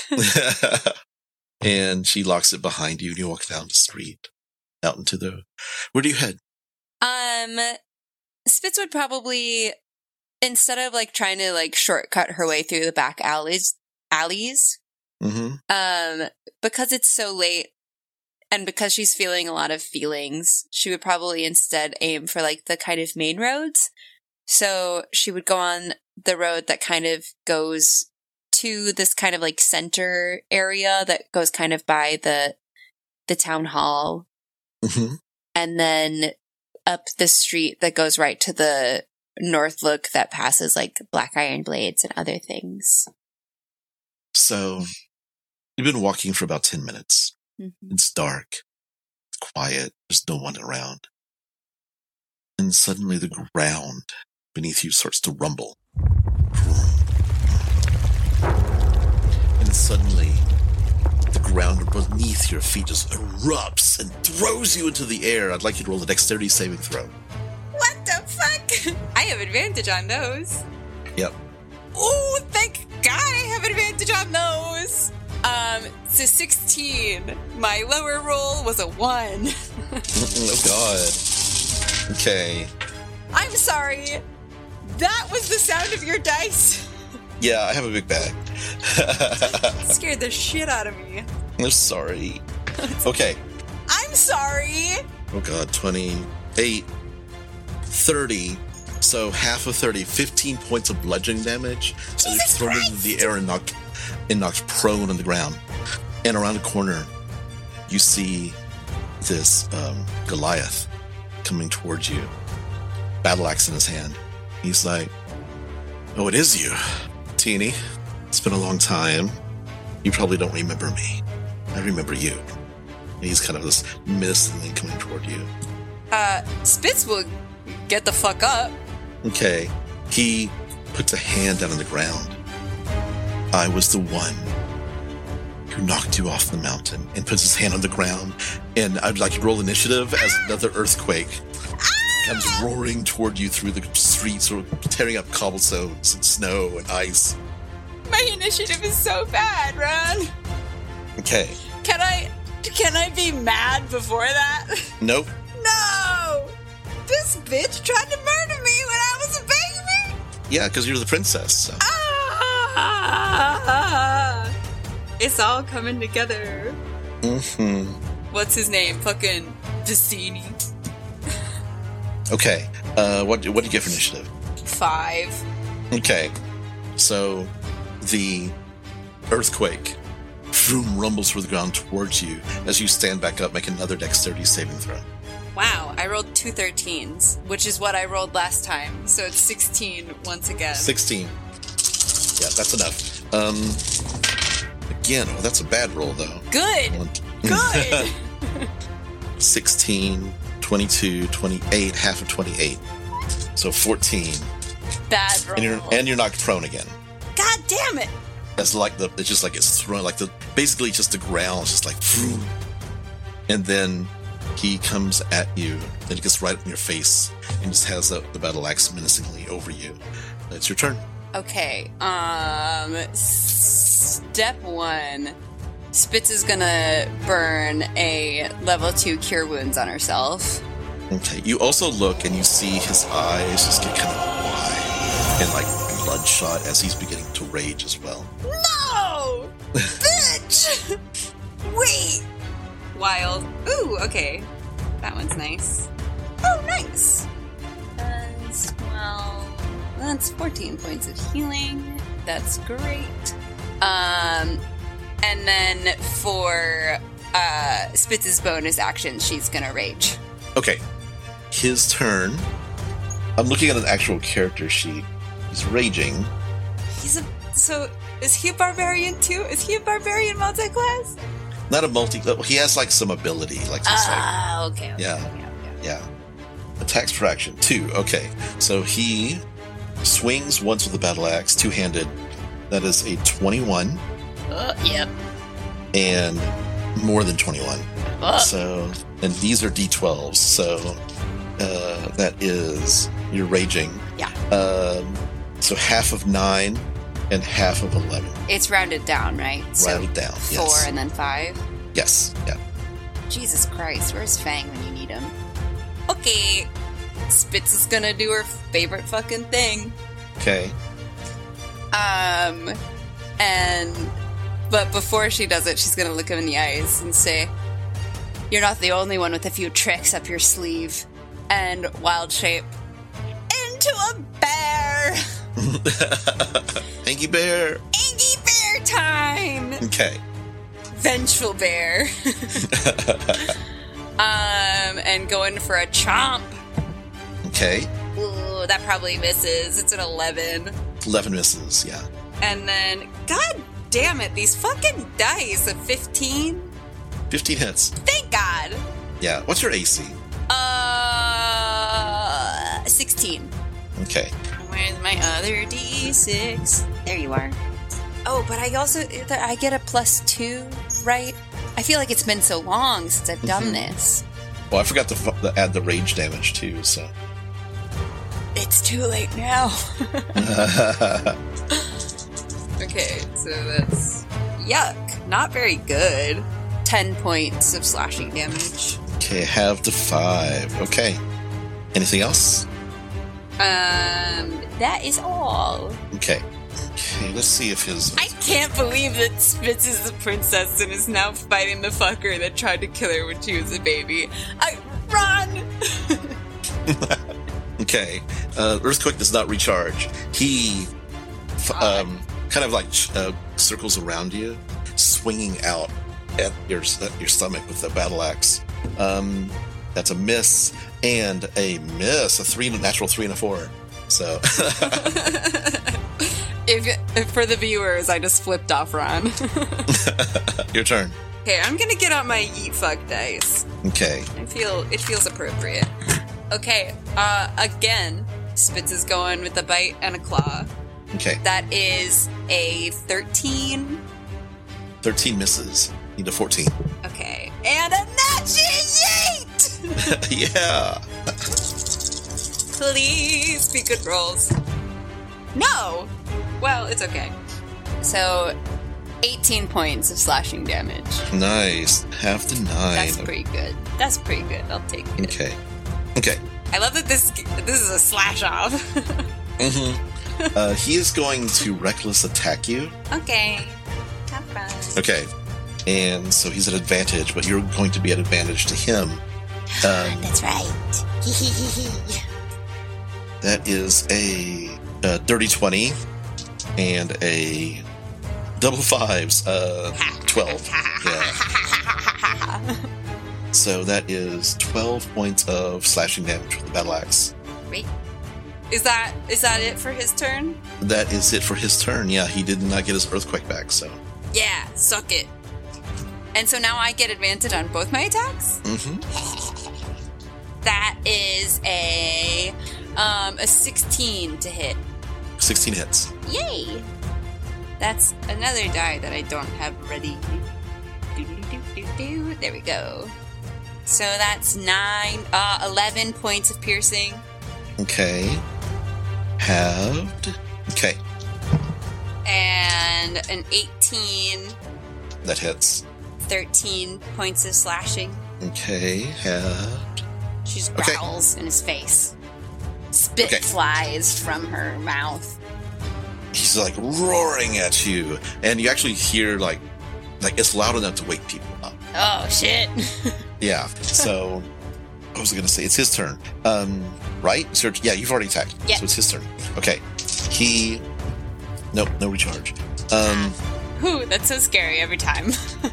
And she locks it behind you and you walk down the street out into the... Where do you head? Spitz would probably, instead of like trying to like shortcut her way through the back alleys, Mm-hmm. because it's so late And because she's feeling a lot of feelings, she would probably instead aim for like the kind of main roads. So she would go on the road that kind of goes to this kind of like center area that goes kind of by the town hall. Mm-hmm. And then up the street that goes right to the North Look that passes like Black Iron Blades and other things. So you've been walking for about 10 minutes. Mm-hmm. It's dark. It's quiet. There's no one around. And suddenly the ground beneath you starts to rumble. And suddenly the ground beneath your feet just erupts and throws you into the air. I'd like you to roll a dexterity saving throw. What the fuck? I have advantage on those. Yep. Oh, thank God I have advantage on those. So 16. My lower roll was a 1. Oh, God. Okay. I'm sorry. That was the sound of your dice. Yeah, I have a big bag. Scared the shit out of me. I'm sorry. Okay. I'm sorry. Oh, God. 28, 30. So half of 30, 15 points of bludgeoning damage. So you're Jesus thrown Christ! into the air and knocked prone on the ground. And around the corner, you see this Goliath coming towards you, battle axe in his hand. He's like, "Oh, it is you, Teeny. It's been a long time. You probably don't remember me. I remember you." And he's kind of this menacingly coming toward you. Spitz will get the fuck up. Okay. He puts a hand down on the ground. "I was the one who knocked you off the mountain," and puts his hand on the ground. And I'd like to roll initiative as another earthquake comes roaring toward you through the streets, or tearing up cobblestones and snow and ice. My initiative is so bad, Ron. Okay. Can I be mad before that? Nope. No! This bitch tried to murder me when I was a baby! Yeah, because you're the princess. So. Ah! It's all coming together. Mm-hmm. What's his name? Fucking Vicini. Okay. What do you get for initiative? 5. Okay. So the earthquake rumbles through the ground towards you as you stand back up. Make another dexterity saving throw. Wow, I rolled 2 13s, which is what I rolled last time. So it's 16 once again. 16. Yeah, that's enough. Again, that's a bad roll, though. Good! Good! 16, 22, 28, half of 28. So 14. Bad roll. And you're knocked prone again. God damn it! That's like it's just like it's thrown, like basically just the ground is just like, phew. And then he comes at you, and he gets right up in your face, and just has the battle axe menacingly over you. It's your turn. Okay, step 1. Spitz is gonna burn a level 2 cure wounds on herself. Okay, you also look and you see his eyes just get kind of wide and like bloodshot as he's beginning to rage as well. No! Bitch! Wait! Wild. Ooh, okay. That one's nice. Oh, nice! That's 14 points of healing. That's great. And then for Spitz's bonus action, she's gonna rage. Okay. His turn. I'm looking at an actual character sheet. He's raging. So, is he a barbarian too? Is he a barbarian multi-class? Not a he has like some ability. Like, Okay. Yeah. Attacks for action. 2. Okay. So he swings once with the battle axe, two-handed. That is a 21. Yep. And more than 21. So, and these are D12s. So, that is, you're raging. Yeah. So half of 9 and half of 11. It's rounded down, right? Rounded down, 4 yes. and then 5? Yes, yeah. Jesus Christ, where's Fang when you need him? Okay. Spitz is gonna do her favorite fucking thing. Okay. But before she does it, she's gonna look him in the eyes and say, You're not the only one with a few tricks up your sleeve. And wild shape into a bear. Angie Bear. Angie Bear time. Okay. Vengeful bear. And going for a chomp. Okay. Ooh, that probably misses. It's an 11. 11 misses, yeah. And then, god damn it, these fucking dice. A 15? 15 hits. Thank God. Yeah. What's your AC? 16. Okay. Where's my other D6? There you are. Oh, but I get a +2, right? I feel like it's been so long since I've done this. Well, I forgot to add the rage damage too, so. It's too late now. Okay, so that's... Yuck. Not very good. 10 points of slashing damage. Okay, have the 5. Okay. Anything else? That is all. Okay. Okay, let's see if his... I can't believe that Spitz is the princess and is now fighting the fucker that tried to kill her when she was a baby. Run! Okay. Earthquake does not recharge. He kind of like circles around you, swinging out at your stomach with the battle axe. That's a miss and a miss. A natural 3 and a 4. So... If for the viewers, I just flipped off Ron. Your turn. Okay, I'm gonna get out my eat fuck dice. Okay. It feels appropriate. Okay, again, Spitz is going with a bite and a claw. Okay. That is a 13. 13 misses. Need a 14. Okay, and a yeet! Yeah. Please be good rolls. No! Well, it's okay. So, 18 points of slashing damage. Nice. Half the 9. That's pretty good. I'll take it. Okay. Okay. I love that this is a slash off. Mm-hmm. He is going to reckless attack you. Okay. Have fun. Okay. And so he's at advantage, but you're going to be at advantage to him. That's right. That is a dirty 20 and a double 5s, 12. Yeah. So that is 12 points of slashing damage with the battle axe. Great. Is that it for his turn? That is it for his turn. Yeah, he did not get his earthquake back, so. Yeah, suck it. And so now I get advantage on both my attacks? Mm-hmm. That is a 16 to hit. 16 hits. Yay! That's another die that I don't have ready. There we go. So that's 11 points of piercing. Okay. Halved. Okay. And an 18. That hits. 13 points of slashing. Okay. Halved. She just growls in his face. Spit flies from her mouth. He's like roaring at you, and you actually hear like it's loud enough to wake people up. Oh shit! Yeah. So, what was I going to say? It's his turn. Right? So, yeah, you've already attacked. Yeah. So it's his turn. Okay. No recharge. Whew, that's so scary every time.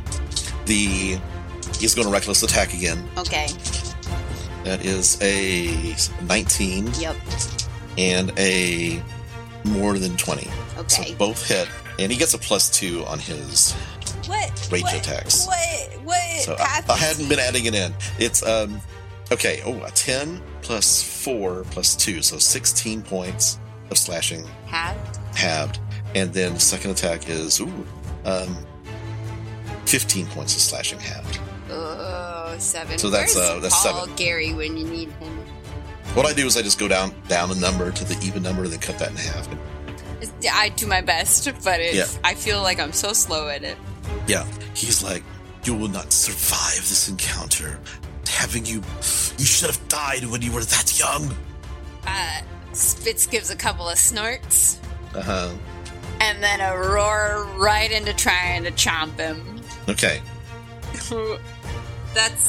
He's going to reckless attack again. Okay. That is a 19. Yep. And a more than 20. Okay. So both hit, and he gets a +2 on his rage attacks. What? So I hadn't been adding it in. It's okay. Oh, a 10 plus 4 plus 2, so 16 points of slashing. Halved, and then second attack is 15 points of slashing halved. Oh, 7. So that's Where's Paul 7. Gary when you need him. What I do is I just go down a number to the even number, and then cut that in half. I do my best, but Yeah. I feel like I'm so slow at it. Yeah, he's like, you will not survive this encounter. You should have died when you were that young. Spitz gives a couple of snorts. Uh-huh. And then a roar right into trying to chomp him. Okay. That's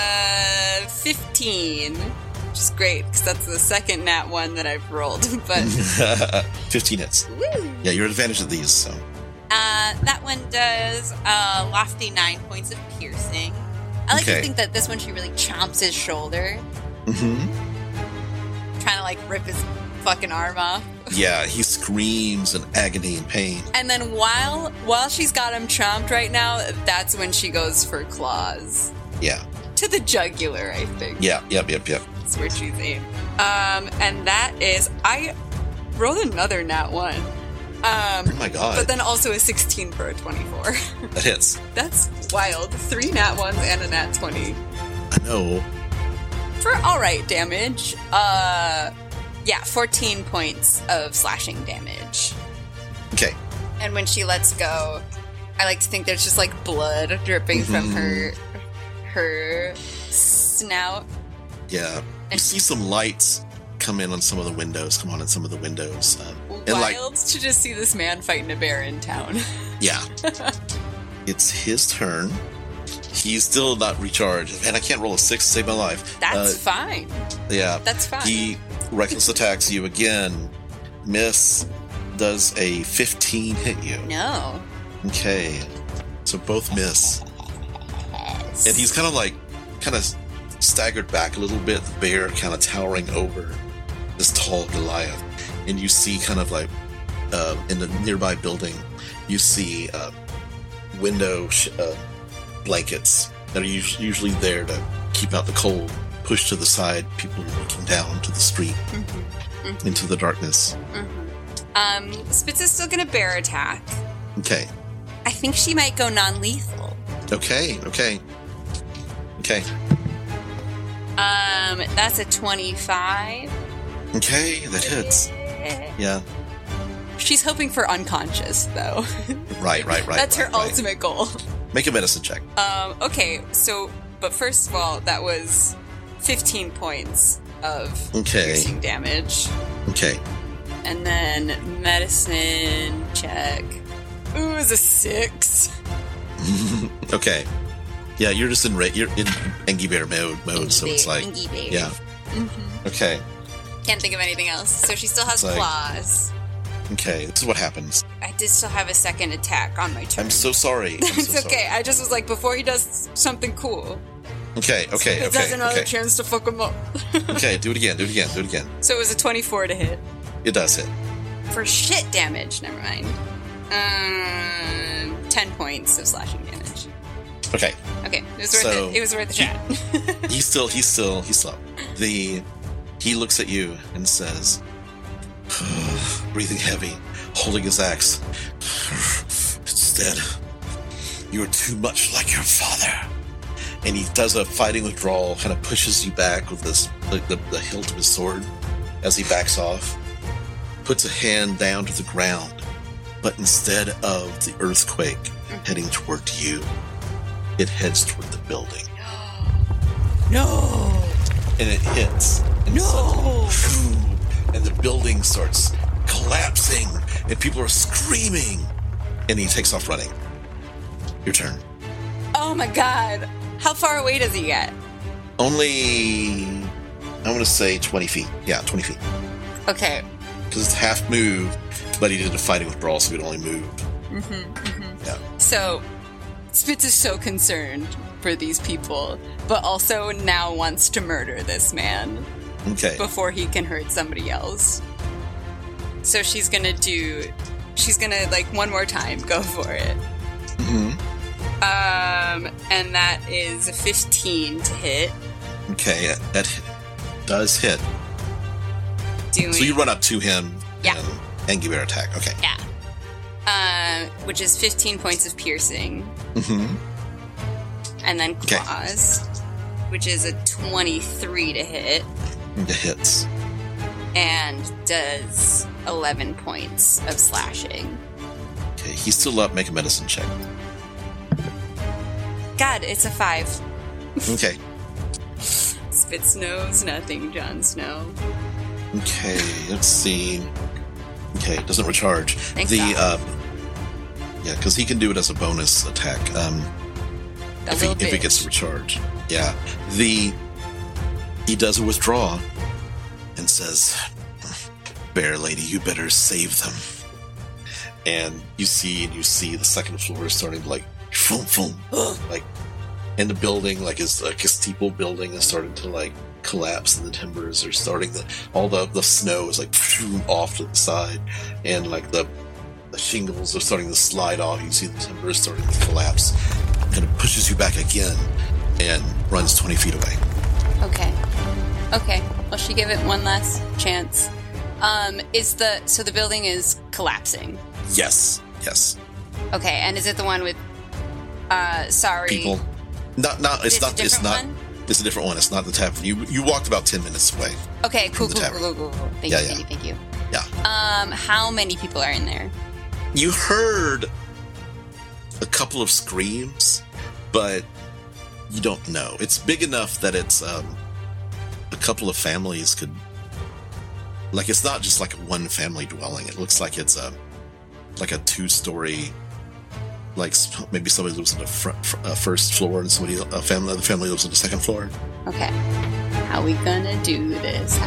15. Which is great, because that's the second nat 1 that I've rolled. But 15 hits. Woo! Yeah, you're at advantage of these, so. That one does a lofty 9 points of piercing. I like to think that this one she really chomps his shoulder. Mm-hmm. Trying to like rip his fucking arm off. Yeah, he screams in agony and pain. And then while she's got him chomped right now, that's when she goes for claws. Yeah. To the jugular, I think. Yeah, yep. That's where she's aimed. And that is... I rolled another nat 1. Oh my god. But then also a 16 for a 24. That hits. That's wild. 3 nat 1s and a nat 20. I know. For alright damage. 14 points of slashing damage. Okay. And when she lets go, I like to think there's just like blood dripping from her snout. Yeah. You see some lights come on in some of the windows. Wild to just see this man fighting a bear in town. Yeah. It's his turn. He's still not recharged. Man, I can't roll a 6 to save my life. That's fine. Yeah. That's fine. He reckless attacks you again. Miss. Does a 15 hit you? No. Okay. So both miss. Yes. And he's kind of staggered back a little bit, the bear kind of towering over this tall Goliath. And you see kind of like in the nearby building, you see window blankets that are usually there to keep out the cold, pushed to the side, people looking down to the street, into the darkness. Spitz is still going to bear attack. Okay. I think she might go non-lethal. Okay. That's a 25. Okay, that hits. Yeah. She's hoping for unconscious, though. Right. That's her ultimate goal. Make a medicine check. Okay, so, but first of all, that was 15 points of piercing damage. Okay. And then medicine check. Ooh, it was a 6. Okay. Yeah, you're just you're in Engie Bear mode, so it's like, yeah. Okay. Can't think of anything else. So she still has claws. Okay, this is what happens. I did still have a second attack on my turn. I'm so sorry. It's okay. I just was like, before he does something cool. Okay. It has another chance to fuck him up. Okay, do it again. So it was a 24 to hit. It does hit. For shit damage, never mind. 10 points of slashing damage. Okay. Okay, it was worth it. It was worth the shot. He's slow. He looks at you and says, breathing heavy, holding his axe. Instead, you're too much like your father. And he does a fighting withdrawal, kind of pushes you back with this, the hilt of his sword as he backs off. Puts a hand down to the ground, but instead of the earthquake heading toward you, it heads toward the building. No! And it hits. And no! Suddenly, and the building starts collapsing, and people are screaming. And he takes off running. Your turn. Oh my god. How far away does he get? Only, I'm going to say 20 feet. Yeah, 20 feet. Okay. Because it's half moved, but he did a fighting withdrawal, so it only moved. Yeah. So, Spitz is so concerned for these people, but also now wants to murder this man. Okay. Before he can hurt somebody else. So she's gonna like one more time go for it. And that is a 15 to hit. Okay, that does hit. So you run up to him and give your attack. Okay. Yeah. Which is 15 points of piercing. And then claws, which is a 23 to hit. It hits. And does 11 points of slashing. Okay, he's still up. Make a medicine check. God, it's a 5. Okay. Spitz knows nothing, Jon Snow. Okay, let's see. Okay, it doesn't recharge. Thanks, God. Yeah, because he can do it as a bonus attack. That if it gets to recharge. Yeah. He does a withdraw and says, Bear Lady, you better save them. And you see the second floor is starting to like, boom, boom, like, and the building, like a steeple building is starting to like collapse, and the timbers are starting all the snow is like off to the side, and like the shingles are starting to slide off. You see the timbers starting to collapse, and it pushes you back again and runs 20 feet away. Okay. Well, she give it one last chance. So the building is collapsing? Yes. Okay, and is it the one with, sorry... people? It's not. One? It's a different one. It's not the tavern. You walked about 10 minutes away. Okay, cool. Thank you. Yeah. How many people are in there? You heard a couple of screams, but you don't know. It's big enough that it's a couple of families could. Like, it's not just like a one family dwelling. It looks like it's like a 2-story. Like maybe somebody lives on the first floor and the family lives on the second floor. Okay. How we gonna do this?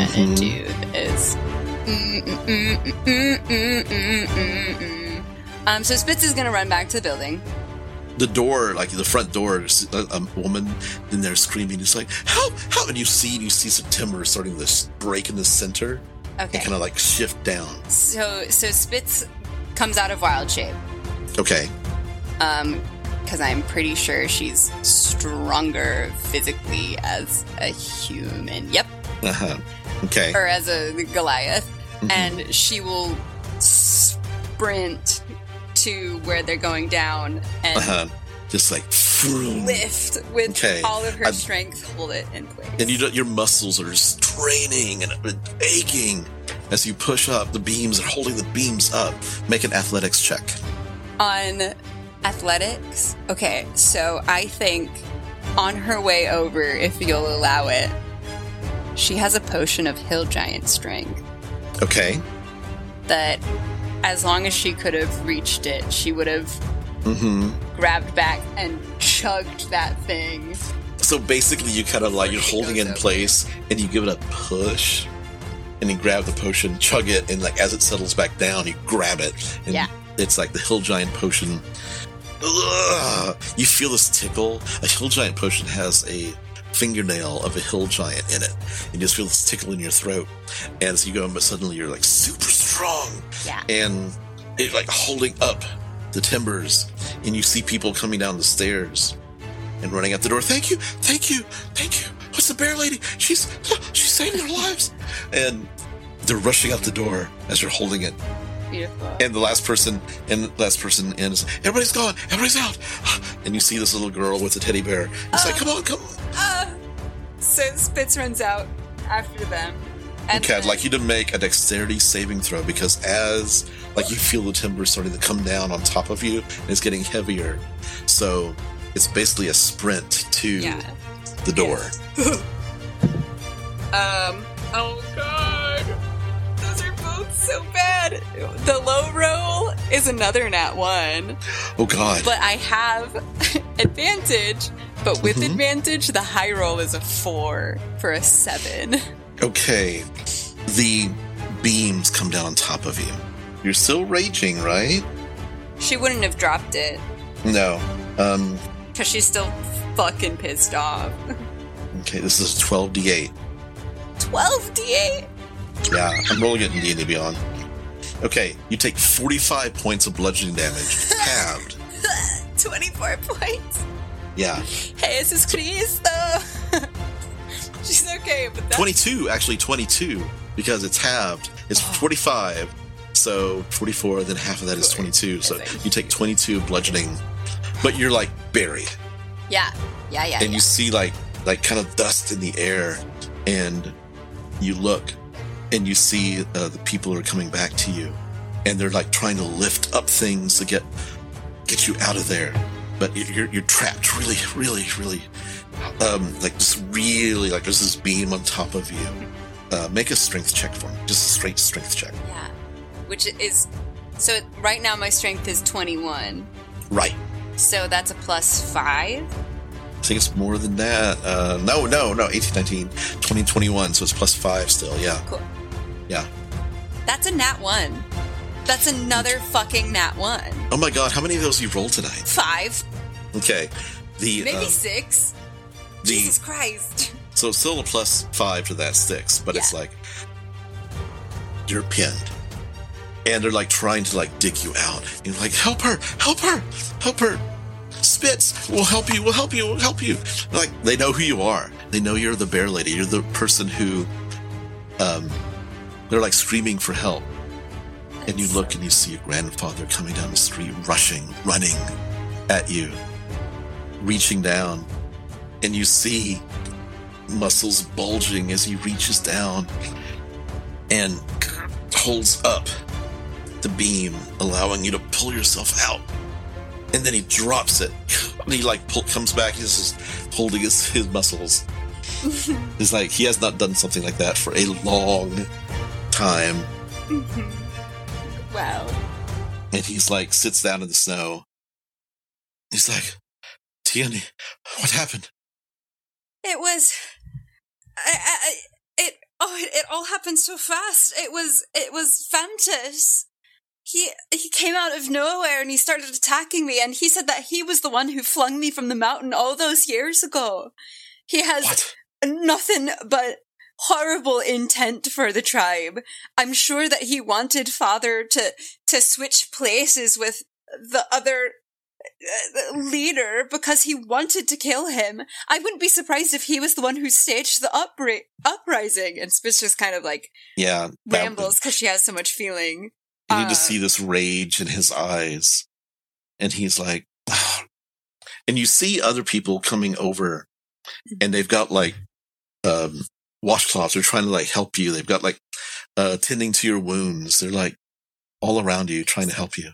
So Spitz is gonna run back to the building. The door, like the front door, there's a woman in there screaming. It's like, help! And you see some timber starting to break in the center. Okay. And kind of like shift down. So Spitz comes out of wild shape. Okay. Because I'm pretty sure she's stronger physically as a human. Yep. Okay. Or as a Goliath. Mm-hmm. And she will sprint to where they're going down and just like lift with all of her strength, hold it in place. And your muscles are straining and aching as you push up the beams and holding the beams up. Make an athletics check. On athletics? Okay, so I think on her way over, if you'll allow it, she has a potion of hill giant strength. Okay. That as long as she could have reached it, she would have grabbed back and chugged that thing. So basically you kind of like, you're holding it in place and you give it a push and you grab the potion, chug it, and like as it settles back down, you grab it. And it's like the hill giant potion. Ugh! You feel this tickle. A hill giant potion has a fingernail of a hill giant in it. You just feel this tickle in your throat. And as you go, but suddenly you're like super strong. Yeah. And it's like holding up the timbers. And you see people coming down the stairs and running out the door. Thank you. What's the bear lady? She's saving their lives. And they're rushing out the door as you're holding it. Beautiful. And the last person in is, everybody's gone, everybody's out. And you see this little girl with a teddy bear. It's like, come on. So Spitz runs out after them. And okay, I'd like you to make a dexterity saving throw, because as like you feel the timber starting to come down on top of you, and it's getting heavier. So it's basically a sprint to the door. Oh god. Those are both so bad. The low roll is another nat 1. Oh god. But I have advantage. But with advantage, the high roll is a 4 for a 7. Okay. The beams come down on top of you. You're still raging, right? She wouldn't have dropped it. No. Because she's still fucking pissed off. Okay, this is 12d8. 12d8? Yeah, I'm rolling it in D&D Beyond. Okay, you take 45 points of bludgeoning damage, halved. 24 points. Yeah. Jesus Cristo. She's okay, but that's... 22, because it's halved. It's 45, so 44, then half of that is 22. So you take 22 bludgeoning, but you're like buried. Yeah. And you see like kind of dust in the air, and you look, and you see the people are coming back to you, and they're like trying to lift up things to get you out of there, but you're trapped really like just really like there's this beam on top of you. Make a strength check for me, just a straight strength check. Yeah, which is so right now my strength is 21. Right. So that's a +5? I think it's more than that. No, 18, 19, 20, 21, so it's +5 still, yeah. Cool. Yeah. That's a nat 1. That's another fucking nat 1. Oh my god, how many of those you rolled tonight? 5. Okay. Maybe 6. Jesus Christ. So it's still a +5 to that 6, but it's like, you're pinned. And they're like trying to like dig you out. And you're like, help her! Spitz, we'll help you. Like, they know who you are. They know you're the bear lady. You're the person who, they're like screaming for help. And you look and you see your grandfather coming down the street, running at you, reaching down. And you see muscles bulging as he reaches down and holds up the beam, allowing you to pull yourself out. And then he drops it. And he like comes back. He's just holding his muscles. It's like he has not done something like that for a long time. Wow. And he's like sits down in the snow. He's like, Tierney, what happened? It was. It all happened so fast. It was Fantas. He came out of nowhere and he started attacking me, and he said that he was the one who flung me from the mountain all those years ago. He has nothing but horrible intent for the tribe. I'm sure that he wanted Father to switch places with the other leader because he wanted to kill him. I wouldn't be surprised if he was the one who staged the uprising. And Spitz just kind of like rambles because she has so much feeling. You need to see this rage in his eyes. And he's like, oh. And you see other people coming over and they've got like washcloths. They're trying to like help you. They've got like tending to your wounds. They're like all around you trying to help you.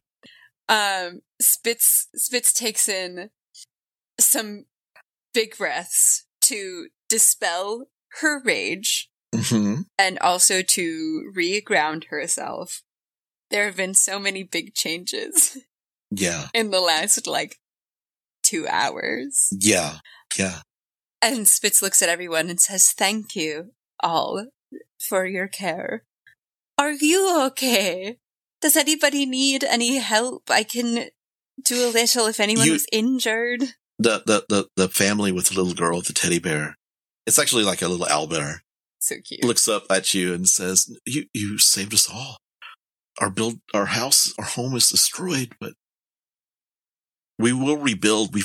Spitz takes in some big breaths to dispel her rage and also to re-ground herself. There have been so many big changes. Yeah. In the last, 2 hours. Yeah. And Spitz looks at everyone and says, thank you all for your care. Are you okay? Does anybody need any help? I can do a little if anyone was injured. The family with the little girl with the teddy bear. It's actually like a little owlbear. So cute. Looks up at you and says, you saved us all. Our house, our home is destroyed, but we will rebuild.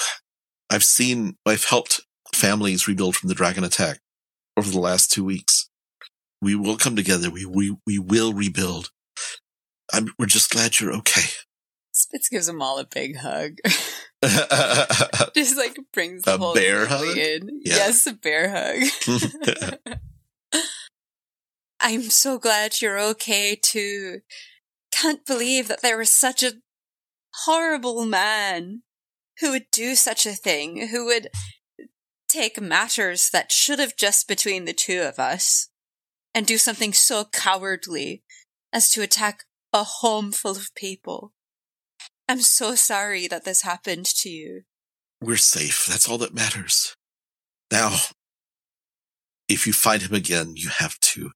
I've helped families rebuild from the dragon attack over the last 2 weeks. We will come together. We will rebuild. We're just glad you're okay. Spitz gives them all a big hug. Just brings the whole bear hug in. Yeah. Yes, a bear hug. I'm so glad you're okay too. Can't believe that there was such a horrible man who would do such a thing, who would take matters that should have just between the two of us and do something so cowardly as to attack a home full of people. I'm so sorry that this happened to you. We're safe. That's all that matters. Now, if you find him again, you have to.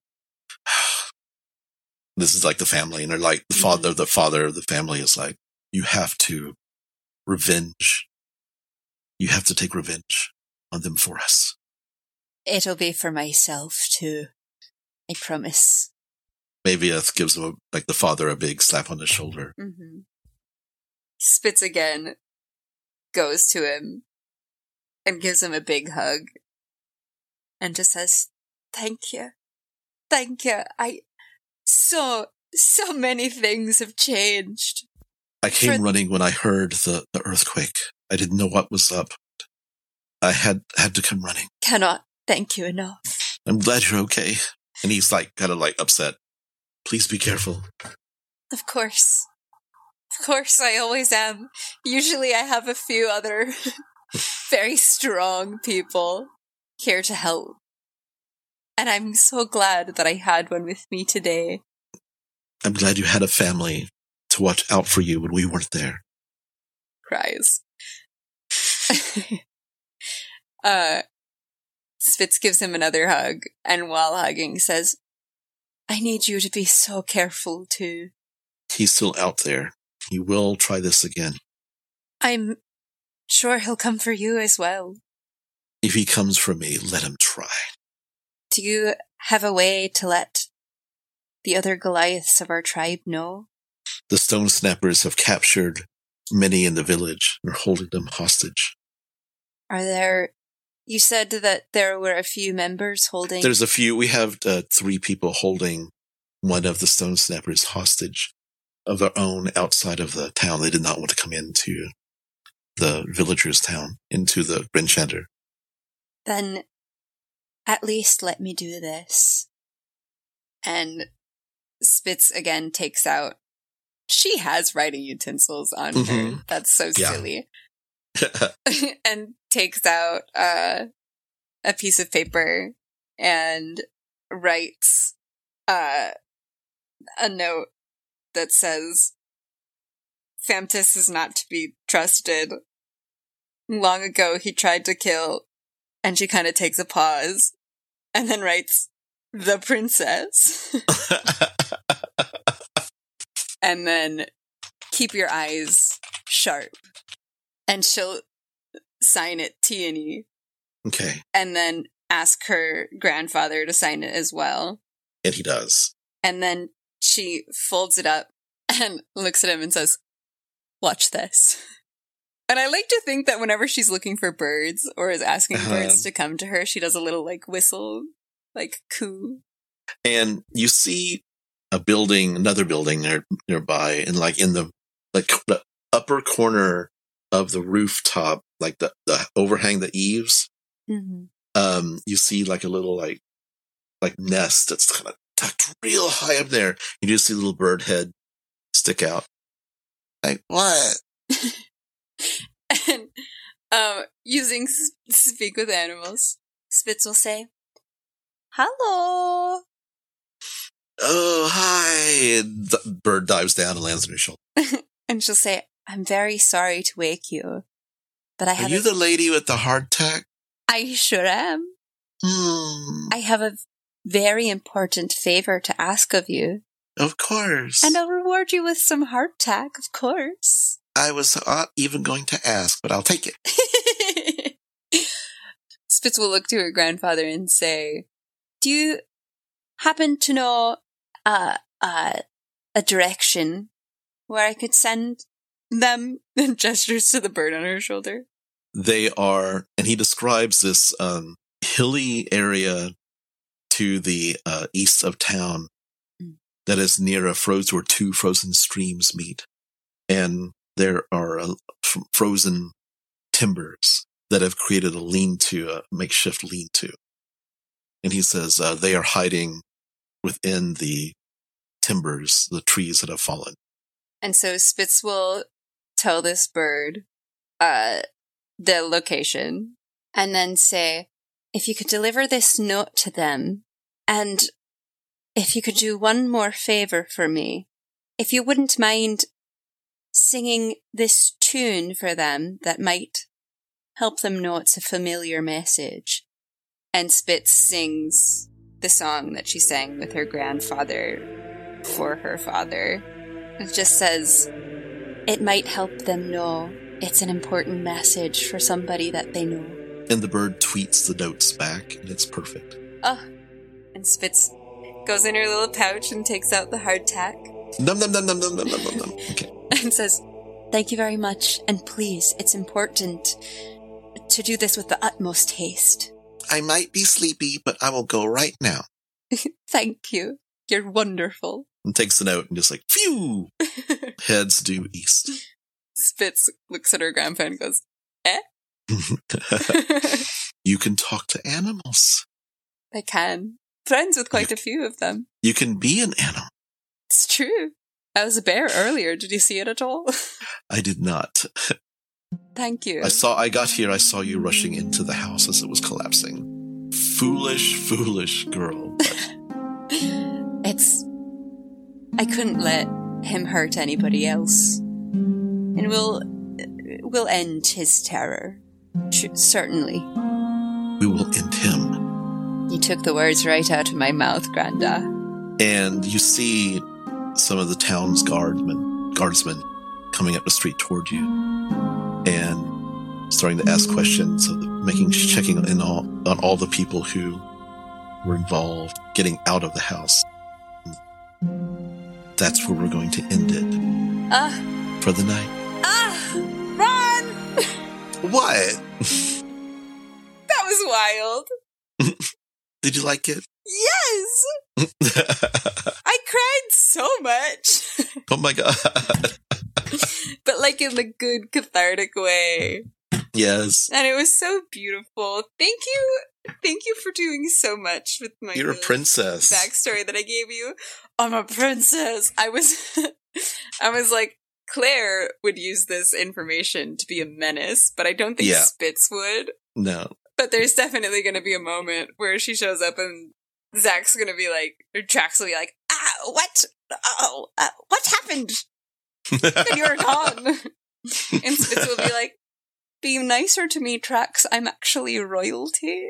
This is like the family, and they're like the father of the family is like, you have to revenge. You have to take revenge on them for us. It'll be for myself too. I promise. Mavieth gives him the father a big slap on the shoulder. Mm-hmm. Spitz again goes to him and gives him a big hug and just says, thank you. Thank you. So many things have changed. I came running when I heard the earthquake. I didn't know what was up. I had to come running. Cannot thank you enough. I'm glad you're okay. And he's kind of upset. Please be careful. Of course. Of course, I always am. Usually I have a few other very strong people here to help. And I'm so glad that I had one with me today. I'm glad you had a family to watch out for you when we weren't there. cries. Spitz gives him another hug, and while hugging says, I need you to be so careful too. He's still out there. He will try this again. I'm sure he'll come for you as well. If he comes for me, let him try. Do you have a way to let the other Goliaths of our tribe know? The Stone Snappers have captured many in the village and are holding them hostage. Are there... You said that there were a few members holding... There's a few. We have 3 people holding one of the Stone Snappers hostage of their own outside of the town. They did not want to come into the villagers' town, into the Grinchander. Then at least let me do this. And Spitz again takes out... She has writing utensils on her. That's so silly. And takes out a piece of paper and writes a note that says, Famtis is not to be trusted. Long ago he tried to kill, and she kind of takes a pause, and then writes, the princess. And then keep your eyes sharp. And she'll sign it T&E. Okay. And then ask her grandfather to sign it as well. And he does. And then she folds it up and looks at him and says, watch this. And I like to think that whenever she's looking for birds or is asking birds to come to her, she does a little like whistle, like coo. And you see another building nearby, and like in the upper corner of the rooftop, like the overhang, the eaves, you see like a little like nest that's kind of tucked real high up there. You just see a little bird head stick out. Like, what? And using Speak with Animals, Spitz will say, hello. Oh, hi. And the bird dives down and lands on your shoulder. And she'll say, I'm very sorry to wake you, but I have... Are you the lady with the hardtack? I sure am. I have a very important favor to ask of you. Of course. And I'll reward you with some hardtack, of course. I was not even going to ask, but I'll take it. Spitz will look to her grandfather and say, do you happen to know a direction where I could send them? And gestures to the bird on her shoulder. They are, and he describes this hilly area to the east of town that is near where 2 frozen streams meet. And there are frozen timbers that have created a makeshift lean-to. And he says they are hiding within the timbers, the trees that have fallen. And so Spitz will tell this bird the location and then say, if you could deliver this note to them, and if you could do one more favor for me, if you wouldn't mind singing this tune for them that might help them know it's a familiar message. And Spitz sings the song that she sang with her grandfather for her father. It just says, it might help them know it's an important message for somebody that they know. And the bird tweets the notes back, and it's perfect. Oh. And Spitz goes in her little pouch and takes out the hardtack. Num num num num num num num num. Okay. And says, thank you very much, and please, it's important to do this with the utmost haste. I might be sleepy, but I will go right now. Thank you. You're wonderful. And takes the note and just like, phew! Heads due east. Spitz looks at her grandpa and goes, eh? You can talk to animals. I can. Friends with quite a few of them. You can be an animal. It's true. I was a bear earlier. Did you see it at all? I did not. Thank you. I got here, I saw you rushing into the house as it was collapsing. Foolish, foolish girl. But... I couldn't let him hurt anybody else. And We will end his terror. Certainly. We will end him. You took the words right out of my mouth, Granda. And you see some of the town's guardsmen coming up the street toward you and starting to ask questions, checking in on all the people who were involved getting out of the house. That's where we're going to end it for the night. Ron! What? That was wild. Did you like it? Yes! I cried so much. Oh my god. But like in the good cathartic way. Yes. And it was so beautiful. Thank you for doing so much with my You're a princess. backstory that I gave you. I'm a princess. I was like, Claire would use this information to be a menace, but I don't think Spitz would. No. But there's definitely going to be a moment where she shows up and Zach's going to be like, or Drax will be like, what? Oh, what happened? And you're gone. And Spitz will be like, be nicer to me, Drax. I'm actually royalty.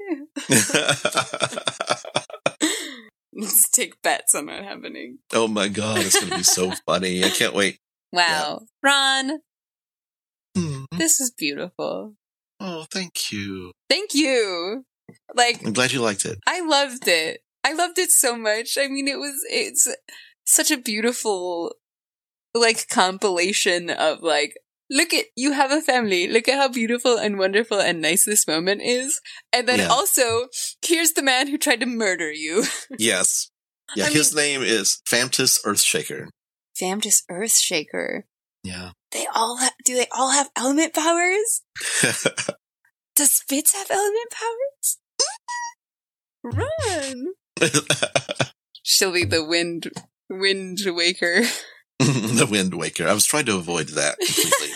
Let's take bets on that happening. Oh my god, it's going to be so funny. I can't wait. Wow. Yeah. Ron, Mm-hmm. This is beautiful. Oh, thank you. Thank you. Like, I'm glad you liked it. I loved it. I loved it so much. I mean, it's such a beautiful, like, compilation of, like, look at, you have a family. Look at how beautiful and wonderful and nice this moment is. And then also, here's the man who tried to murder you. Yes. Yeah, his name is Famtis Earthshaker. Famtis Earthshaker. Yeah. Do they all have element powers? Does Spitz have element powers? Run! She'll be the wind waker. The Wind Waker. I was trying to avoid that completely.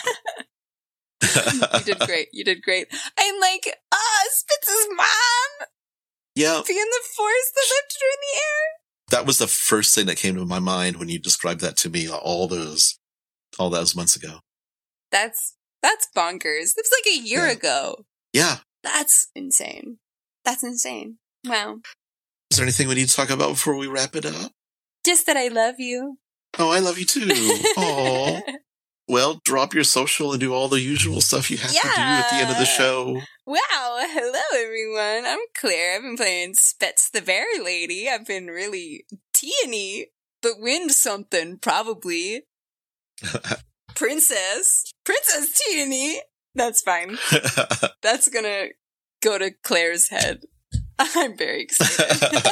You did great. I'm like, Spitz's mom! Yeah. Being the force that lifted her in the air. That was the first thing that came to my mind when you described that to me all those months ago. That's bonkers. That was like a year ago. Yeah. That's insane. Wow. Is there anything we need to talk about before we wrap it up? Just that I love you. Oh, I love you too. Oh. Well, drop your social and do all the usual stuff you have to do at the end of the show. Wow. Hello, everyone. I'm Claire. I've been playing Spitz the Bear Lady. I've been really teeny, but wind something, probably. Princess Teeny. That's fine. That's gonna go to Claire's head. I'm very excited.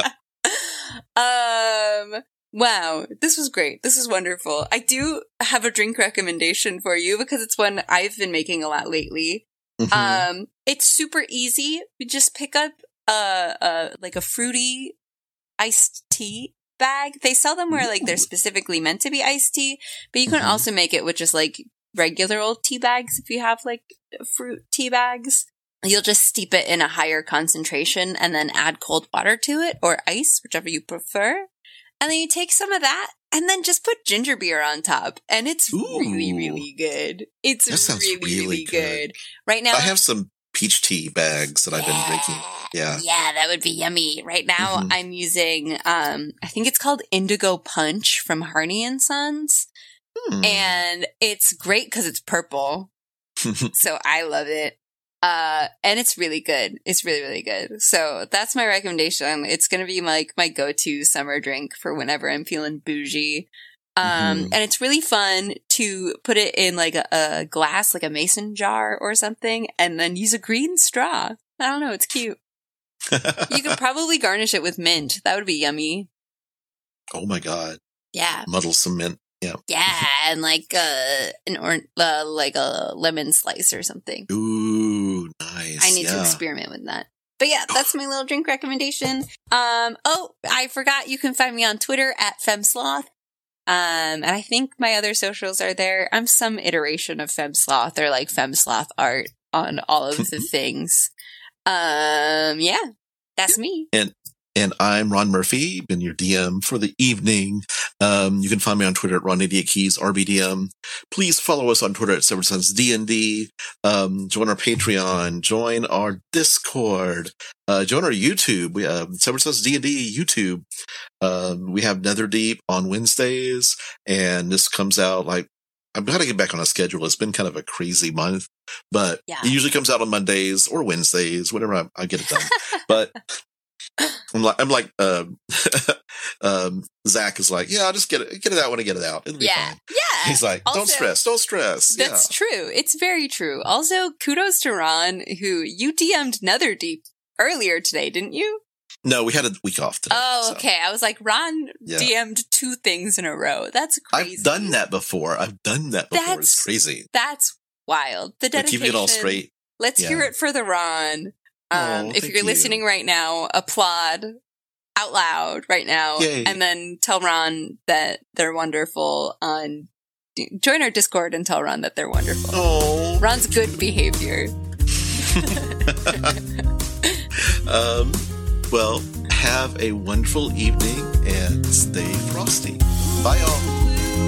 Wow, this was great. This is wonderful. I do have a drink recommendation for you because it's one I've been making a lot lately. Mm-hmm. It's super easy. You just pick up like a fruity iced tea bag. They sell them where like they're specifically meant to be iced tea, but you can also make it with just like regular old tea bags if you have like fruit tea bags. You'll just steep it in a higher concentration and then add cold water to it or ice, whichever you prefer. And then you take some of that and then just put ginger beer on top. And it's really, really good. It's really good. Right now, I have some peach tea bags that I've been drinking. Yeah. Yeah, that would be yummy. Right now, I'm using, I think it's called Indigo Punch from Harney and Sons. And it's great because it's purple. So I love it. And it's really good. It's really, really good. So that's my recommendation. It's going to be like my go-to summer drink for whenever I'm feeling bougie. And it's really fun to put it in like a glass, like a mason jar or something, and then use a green straw. I don't know. It's cute. You could probably garnish it with mint. That would be yummy. Oh my God. Yeah. Muddle some mint. Yeah. Yeah. And like, like a lemon slice or something. Ooh, nice. I need to experiment with that. But yeah, that's my little drink recommendation. Oh, I forgot you can find me on Twitter at FemSloth. And I think my other socials are there. I'm some iteration of FemSloth or like FemSloth art on all of the things. Yeah, that's me. And And I'm Ron Murphy, been your DM for the evening. You can find me on Twitter at RonIdiotKeys, RBDM. Please follow us on Twitter at Severed Sons D&D. Join our Patreon. Join our Discord. Join our YouTube. We Severed Sons D&D YouTube. We have Netherdeep on Wednesdays, and this comes out I'm trying to get back on a schedule. It's been kind of a crazy month, but It usually comes out on Mondays or Wednesdays, whenever I get it done. But I'm like Zach is like, I'll just get it out when I get it out. It'll be fine. Yeah. He's like, don't stress. That's true. It's very true. Also, kudos to Ron, who you DM'd Netherdeep earlier today, didn't you? No, we had a week off today. Oh, okay. I was like, Ron DM'd 2 things in a row. That's crazy. I've done that before. It's crazy. That's wild. The dedication. Keeping it all straight. Let's hear it for the Ron. If you're listening right now, applaud out loud right now. Yay. And then tell Ron that they're wonderful join our Discord and tell Ron that they're wonderful. Oh. Ron's good behavior. Well, have a wonderful evening and stay frosty. Bye, y'all.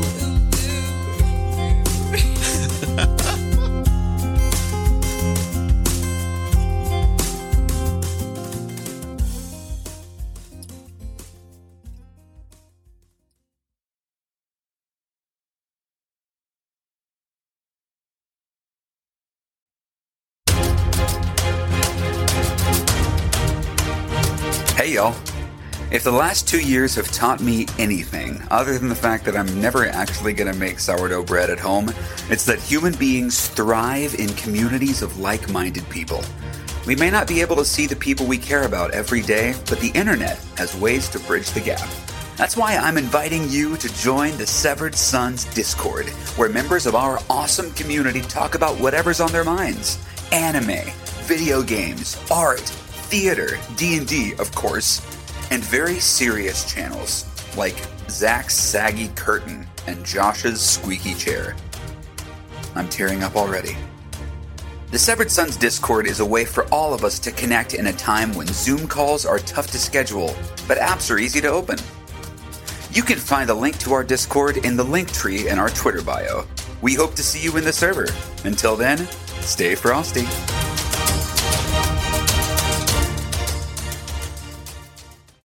Hey y'all. If the last 2 years have taught me anything, other than the fact that I'm never actually going to make sourdough bread at home, it's that human beings thrive in communities of like-minded people. We may not be able to see the people we care about every day, but the internet has ways to bridge the gap. That's why I'm inviting you to join the Severed Sons Discord, where members of our awesome community talk about whatever's on their minds. Anime, video games, art, theater, D&D, of course, and very serious channels like Zach's Saggy Curtain and Josh's Squeaky Chair. I'm tearing up already. The Severed Sons Discord is a way for all of us to connect in a time when Zoom calls are tough to schedule, but apps are easy to open. You can find a link to our Discord in the link tree in our Twitter bio. We hope to see you in the server. Until then, stay frosty.